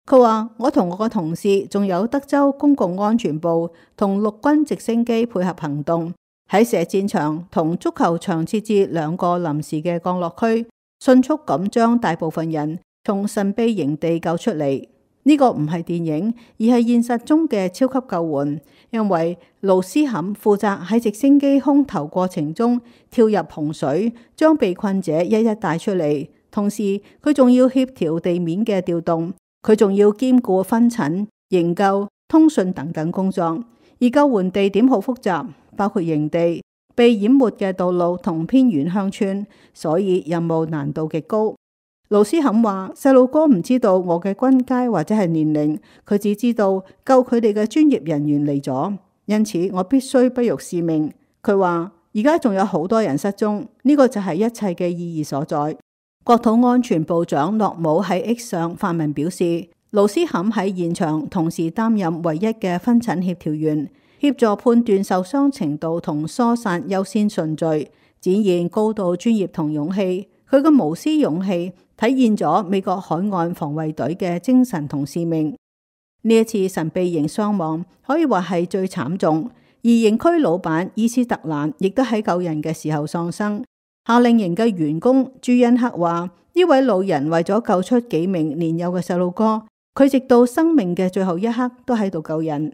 佢話：我同我個同事仲有德州公共安全部同陸軍直升機配合行動，喺射箭場同足球場設置兩個臨時嘅降落區，迅速咁將大部分人從神秘營地救出嚟。呢個唔係電影，而係現實中嘅超級救援。因為盧斯坎負責喺直升機空投過程中跳入洪水，將被困者一一帶出嚟。同時，佢仲要協調地面嘅調動，佢仲要兼顧分診、營救、通訊等等工作。而救援地點好複雜，包括營地、被淹沒嘅道路同偏遠鄉村，所以任務難度極高。盧斯坎話：細路哥唔知道我嘅軍階或者係年齡，佢只知道救佢哋嘅專業人員嚟咗，因此我必須不辱使命。佢話：而家仲有好多人失蹤，呢個就係一切嘅意義所在。國土安全部長諾姆喺 X 上發文表示，盧斯坎喺現場同時擔任唯一嘅分診協調員，協助判斷受傷程度同疏散優先順序，展現高度專業同勇氣。佢嘅無私勇氣體現咗美國海岸防衛隊嘅精神同使命。呢一次神秘營傷亡可以話係最慘重，而營區老闆伊斯特蘭亦都喺救人嘅時候喪生。夏令營嘅員工朱恩克話：呢位老人為咗救出幾名年幼嘅細路哥，佢直到生命嘅最後一刻都喺度救人。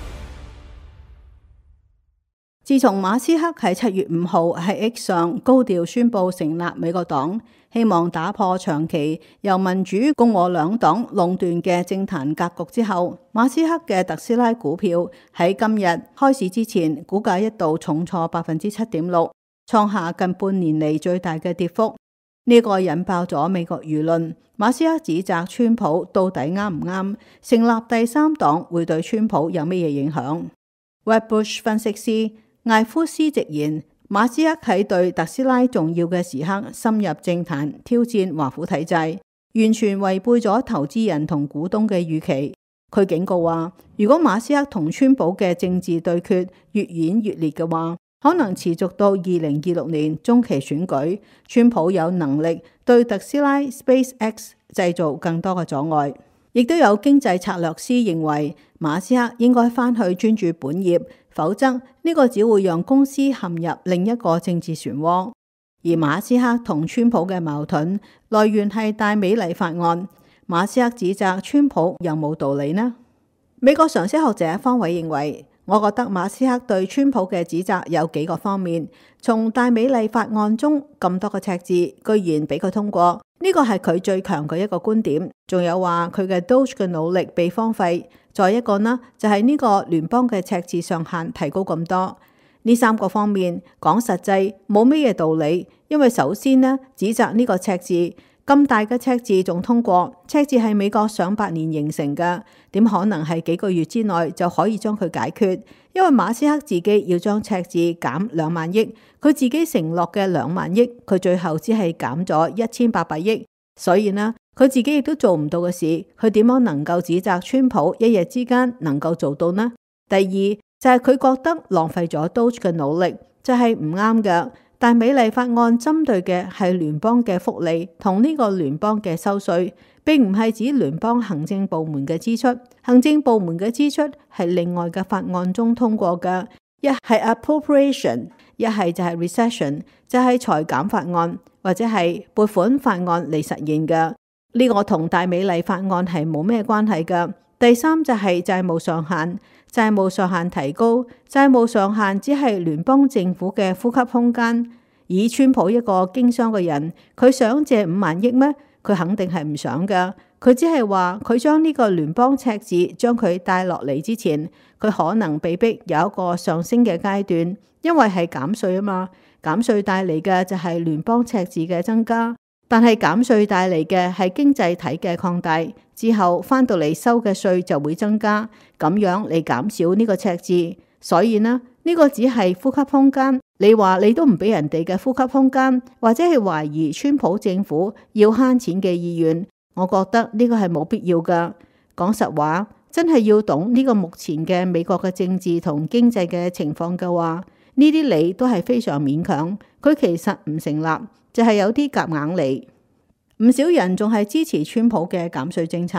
自從馬斯克喺七月五號喺 X 上高調宣布成立美國黨，希望打破長期由民主共和兩黨壟斷嘅政壇格局之後，馬斯克嘅特斯拉股票喺今日開市之前，股價一度重挫百分之七點六，創下近半年嚟最大嘅跌幅。呢、這個引爆咗美國輿論。馬斯克指責川普到底啱唔啱？成立第三黨會對川普有咩嘢影響？ Wedbush 分析師艾夫斯直言，馬斯克喺對特斯拉重要嘅時刻深入政壇挑戰華府體制，完全違背咗投資人同股東嘅預期。佢警告話，如果馬斯克同川普嘅政治對決越演越烈嘅話，可能持續到二零二六年中期選舉，川普有能力對特斯拉 SpaceX 製造更多嘅阻礙。亦都有經濟策略師認為，馬斯克應該返去專注本業，否則呢個只會讓公司陷入另一個政治漩渦。而馬斯克同川普嘅矛盾來源係大美麗法案。馬斯克指責川普有冇道理呢？美國常識學者方偉認為，我覺得馬斯克對川普嘅指責有幾個方面。從大美麗法案中咁多個赤字，居然俾佢通過，呢個係佢最強嘅一個觀點。仲有話佢嘅 Doge 嘅努力被荒廢。再一個呢，就係呢個聯邦嘅赤字上限提高咁多。呢三個方面講實際冇咩嘢道理，因為首先呢，指責呢個赤字咁大嘅赤字仲通過，赤字係美國上百年形成嘅，點可能係幾個月之內就可以將佢解決？因為馬斯克自己要將赤字減兩萬億，佢自己承諾嘅兩萬億，佢最後只係減咗一千八百億，所以呢，佢自己亦都做唔到嘅事，佢點樣能夠指責川普一日之間能夠做到呢？第二就係、是、佢覺得浪費咗 Doge 嘅努力，就係唔啱嘅。但美麗法案針對嘅係聯邦嘅福利同呢個聯邦嘅收稅，並唔係指聯邦行政部門嘅支出。行政部門嘅支出係另外嘅法案中通過嘅，一係 appropriation， 一係就係 recession， 就係裁減法案或者係撥款法案嚟實現嘅。呢、這個同大美麗法案係冇咩關係嘅。第三就係債務上限，債務上限提高，債務上限只係聯邦政府嘅呼吸空間。以川普一個經商嘅人，佢想借五萬億咩？佢肯定係唔想㗎。佢只係話佢將呢個聯邦赤字將佢帶落嚟之前，佢可能被逼有一個上升嘅階段，因為係減稅啊嘛。減稅帶嚟嘅就係聯邦赤字嘅增加，但係減稅帶嚟嘅係經濟體嘅擴大，之後翻到嚟收嘅稅就會增加，咁樣嚟減少呢個赤字。所以呢，呢個只係呼吸空間。你話你都唔俾人哋嘅呼吸空間，或者係懷疑川普政府要慳錢嘅意願，我覺得呢個係冇必要噶。講實話，真係要懂呢個目前嘅美國嘅政治同經濟嘅情況嘅話，呢啲理都係非常勉強，佢其實唔成立，就係有啲夾硬嚟。唔少人仲係支持川普嘅減稅政策，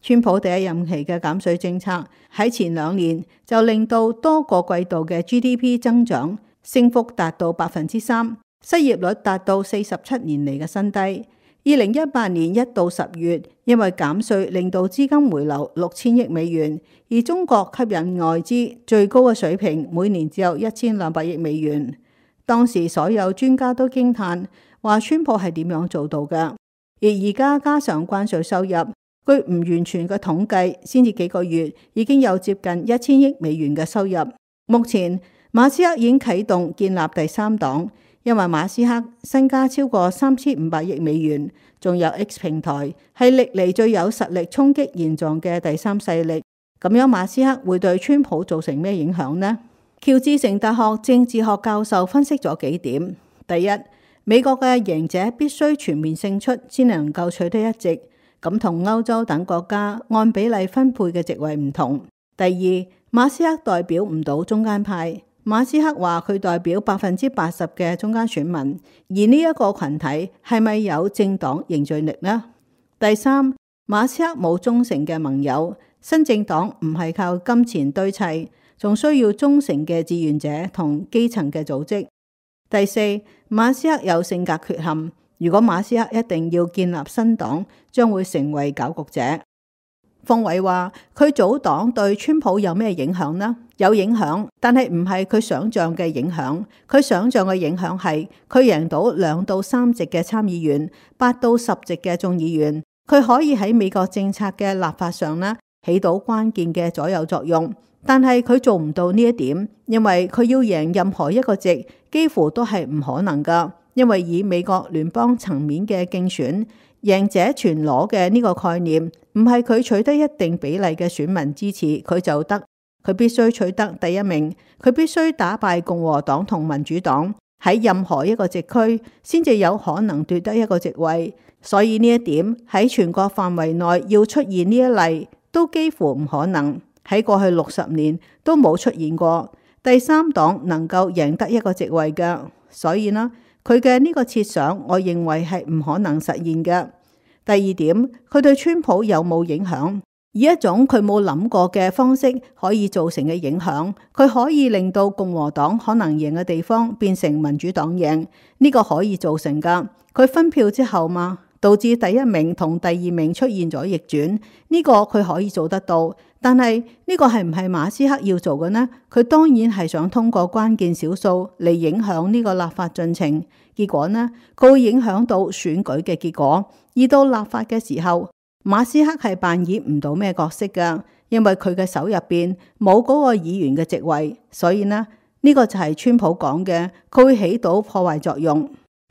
川普第一任期嘅減稅政策喺前兩年就令到多個季度嘅 G D P 增長升幅達到百分之三，失業率達到四十七年嚟嘅新低。二零一八年一到十月，因為減稅令到資金回流六千億美元，而中國吸引外資最高嘅水平每年只有一千兩百億美元。當時所有專家都驚嘆，話川普係點樣做到嘅？而而家加上關稅收入，據唔完全嘅統計，先至幾個月已經有接近一千億美元嘅收入。目前馬斯克已經啟動建立第三黨，因為馬斯克身家超過三千五百億美元，仲有 X 平台係歷嚟最有實力衝擊現狀嘅第三勢力。咁樣馬斯克會對川普造成咩影響呢？喬治城大學政治學教授分析咗幾點。第一，美國嘅贏者必須全面勝出先能夠取得一席，咁同歐洲等國家按比例分配嘅席位唔同。第二，馬斯克代表唔到中間派。馬斯克話佢代表百分之八十嘅中間選民，而呢一個群體係咪有政黨凝聚力呢？第三，馬斯克冇忠誠嘅盟友，新政黨唔係靠金錢堆砌，仲需要忠誠嘅志願者同基層嘅組織。第四，馬斯克有性格缺陷，如果馬斯克一定要建立新黨，將會成為攪局者。鳳偉話佢組黨對川普有咩影響呢？有影響，但係唔係佢想象嘅影響。佢想象嘅影響係佢贏到兩到三席嘅參議員，八到十席嘅眾議員，佢可以喺美國政策嘅立法上呢起到關鍵嘅左右作用。但係佢做唔到呢一點，因為佢要贏任何一個席，幾乎都係唔可能噶。因為以美國聯邦層面嘅競選，贏者全攞嘅呢個概念，唔係佢取得一定比例嘅選民支持佢就得，佢必須取得第一名，佢必須打敗共和黨同民主黨喺任何一個席區，先至有可能奪得一個席位。所以呢一點喺全國範圍內要出現呢一例，都幾乎唔可能。喺過去六十年都冇出現過第三黨能夠贏得一個席位嘅，所以呢，佢嘅呢個設想，我認為係唔可能實現嘅。第二點，佢對川普有冇影響？以一種佢冇諗過嘅方式可以造成嘅影響，佢可以令到共和黨可能贏嘅地方變成民主黨贏，呢個可以造成噶。佢分票之後嘛，導致第一名同第二名出現咗逆轉，呢個佢可以做得到。但係呢個係唔係馬斯克要做嘅呢？佢當然係想通過關鍵少數嚟影響呢個立法進程。結果呢，佢會影響到選舉嘅結果。而到立法嘅時候，馬斯克係扮演唔到咩角色噶，因為佢嘅手入邊冇嗰個議員嘅席位。所以呢，呢個就係川普講嘅，佢會起到破壞作用。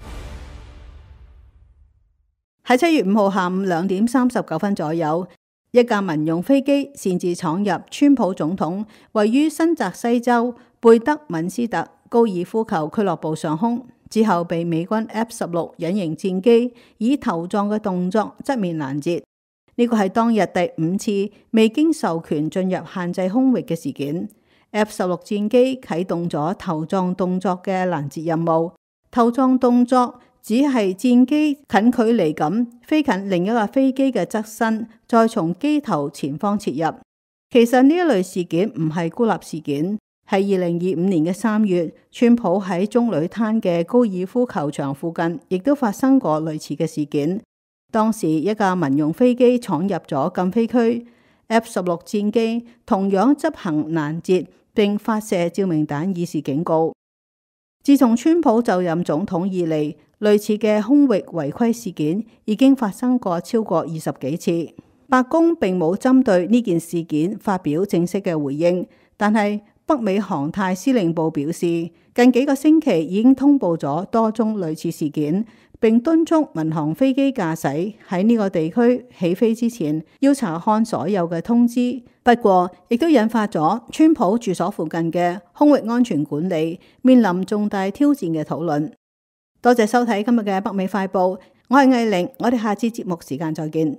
喺七月五號下午兩點三十九分左右，一架民用飛機擅自闖入川普總統位於新澤西州貝德敏斯特高爾夫球俱樂部上空，之後被美軍 F 十六隱形戰機以頭撞嘅動作側面攔截。呢個係當日第五次未經授權進入限制空域嘅事件。F 十六戰機啟動咗頭撞動作嘅攔截任務。頭撞動作只係戰機近距離咁飛近另一架飛機嘅側身，再從機頭前方切入。其實呢一類事件唔係孤立事件，係二零二五年嘅三月，川普喺棕櫚灘嘅高爾夫球場附近，亦都發生過類似嘅事件。當時一架民用飛機闖入咗禁飛區 ，F 十六戰機同樣執行攔截並發射照明彈以示警告。自從川普就任總統以嚟，類似嘅空域違規事件已經發生過超過二十幾次。白宮並冇針對呢件事件發表正式嘅回應，但係北美航太司令部表示，近幾個星期已經通報咗多宗類似事件，並敦促民航飛機駕駛喺呢個地區起飛之前要查看所有嘅通知。不過，亦都引發咗川普住所附近嘅空域安全管理面臨重大挑戰嘅討論。多謝收睇今日嘅北美快報，我係藝玲，我哋下次節目時間再見。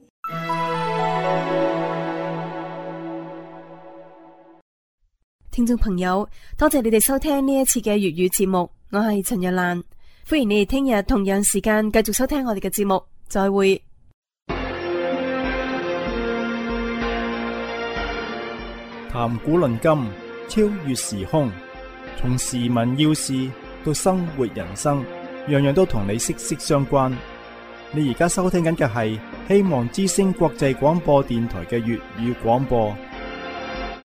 聽眾朋友，多謝你哋收聽呢一次嘅粵語節目，我係陳日蘭，歡迎你哋聽日同樣時間繼續收聽我哋嘅節目，再會。 談古論今，超越時空，從時聞要事到生活人生，樣樣都同你息息相關。你而家收聽緊嘅係希望之聲國際廣播電台嘅粵語廣播。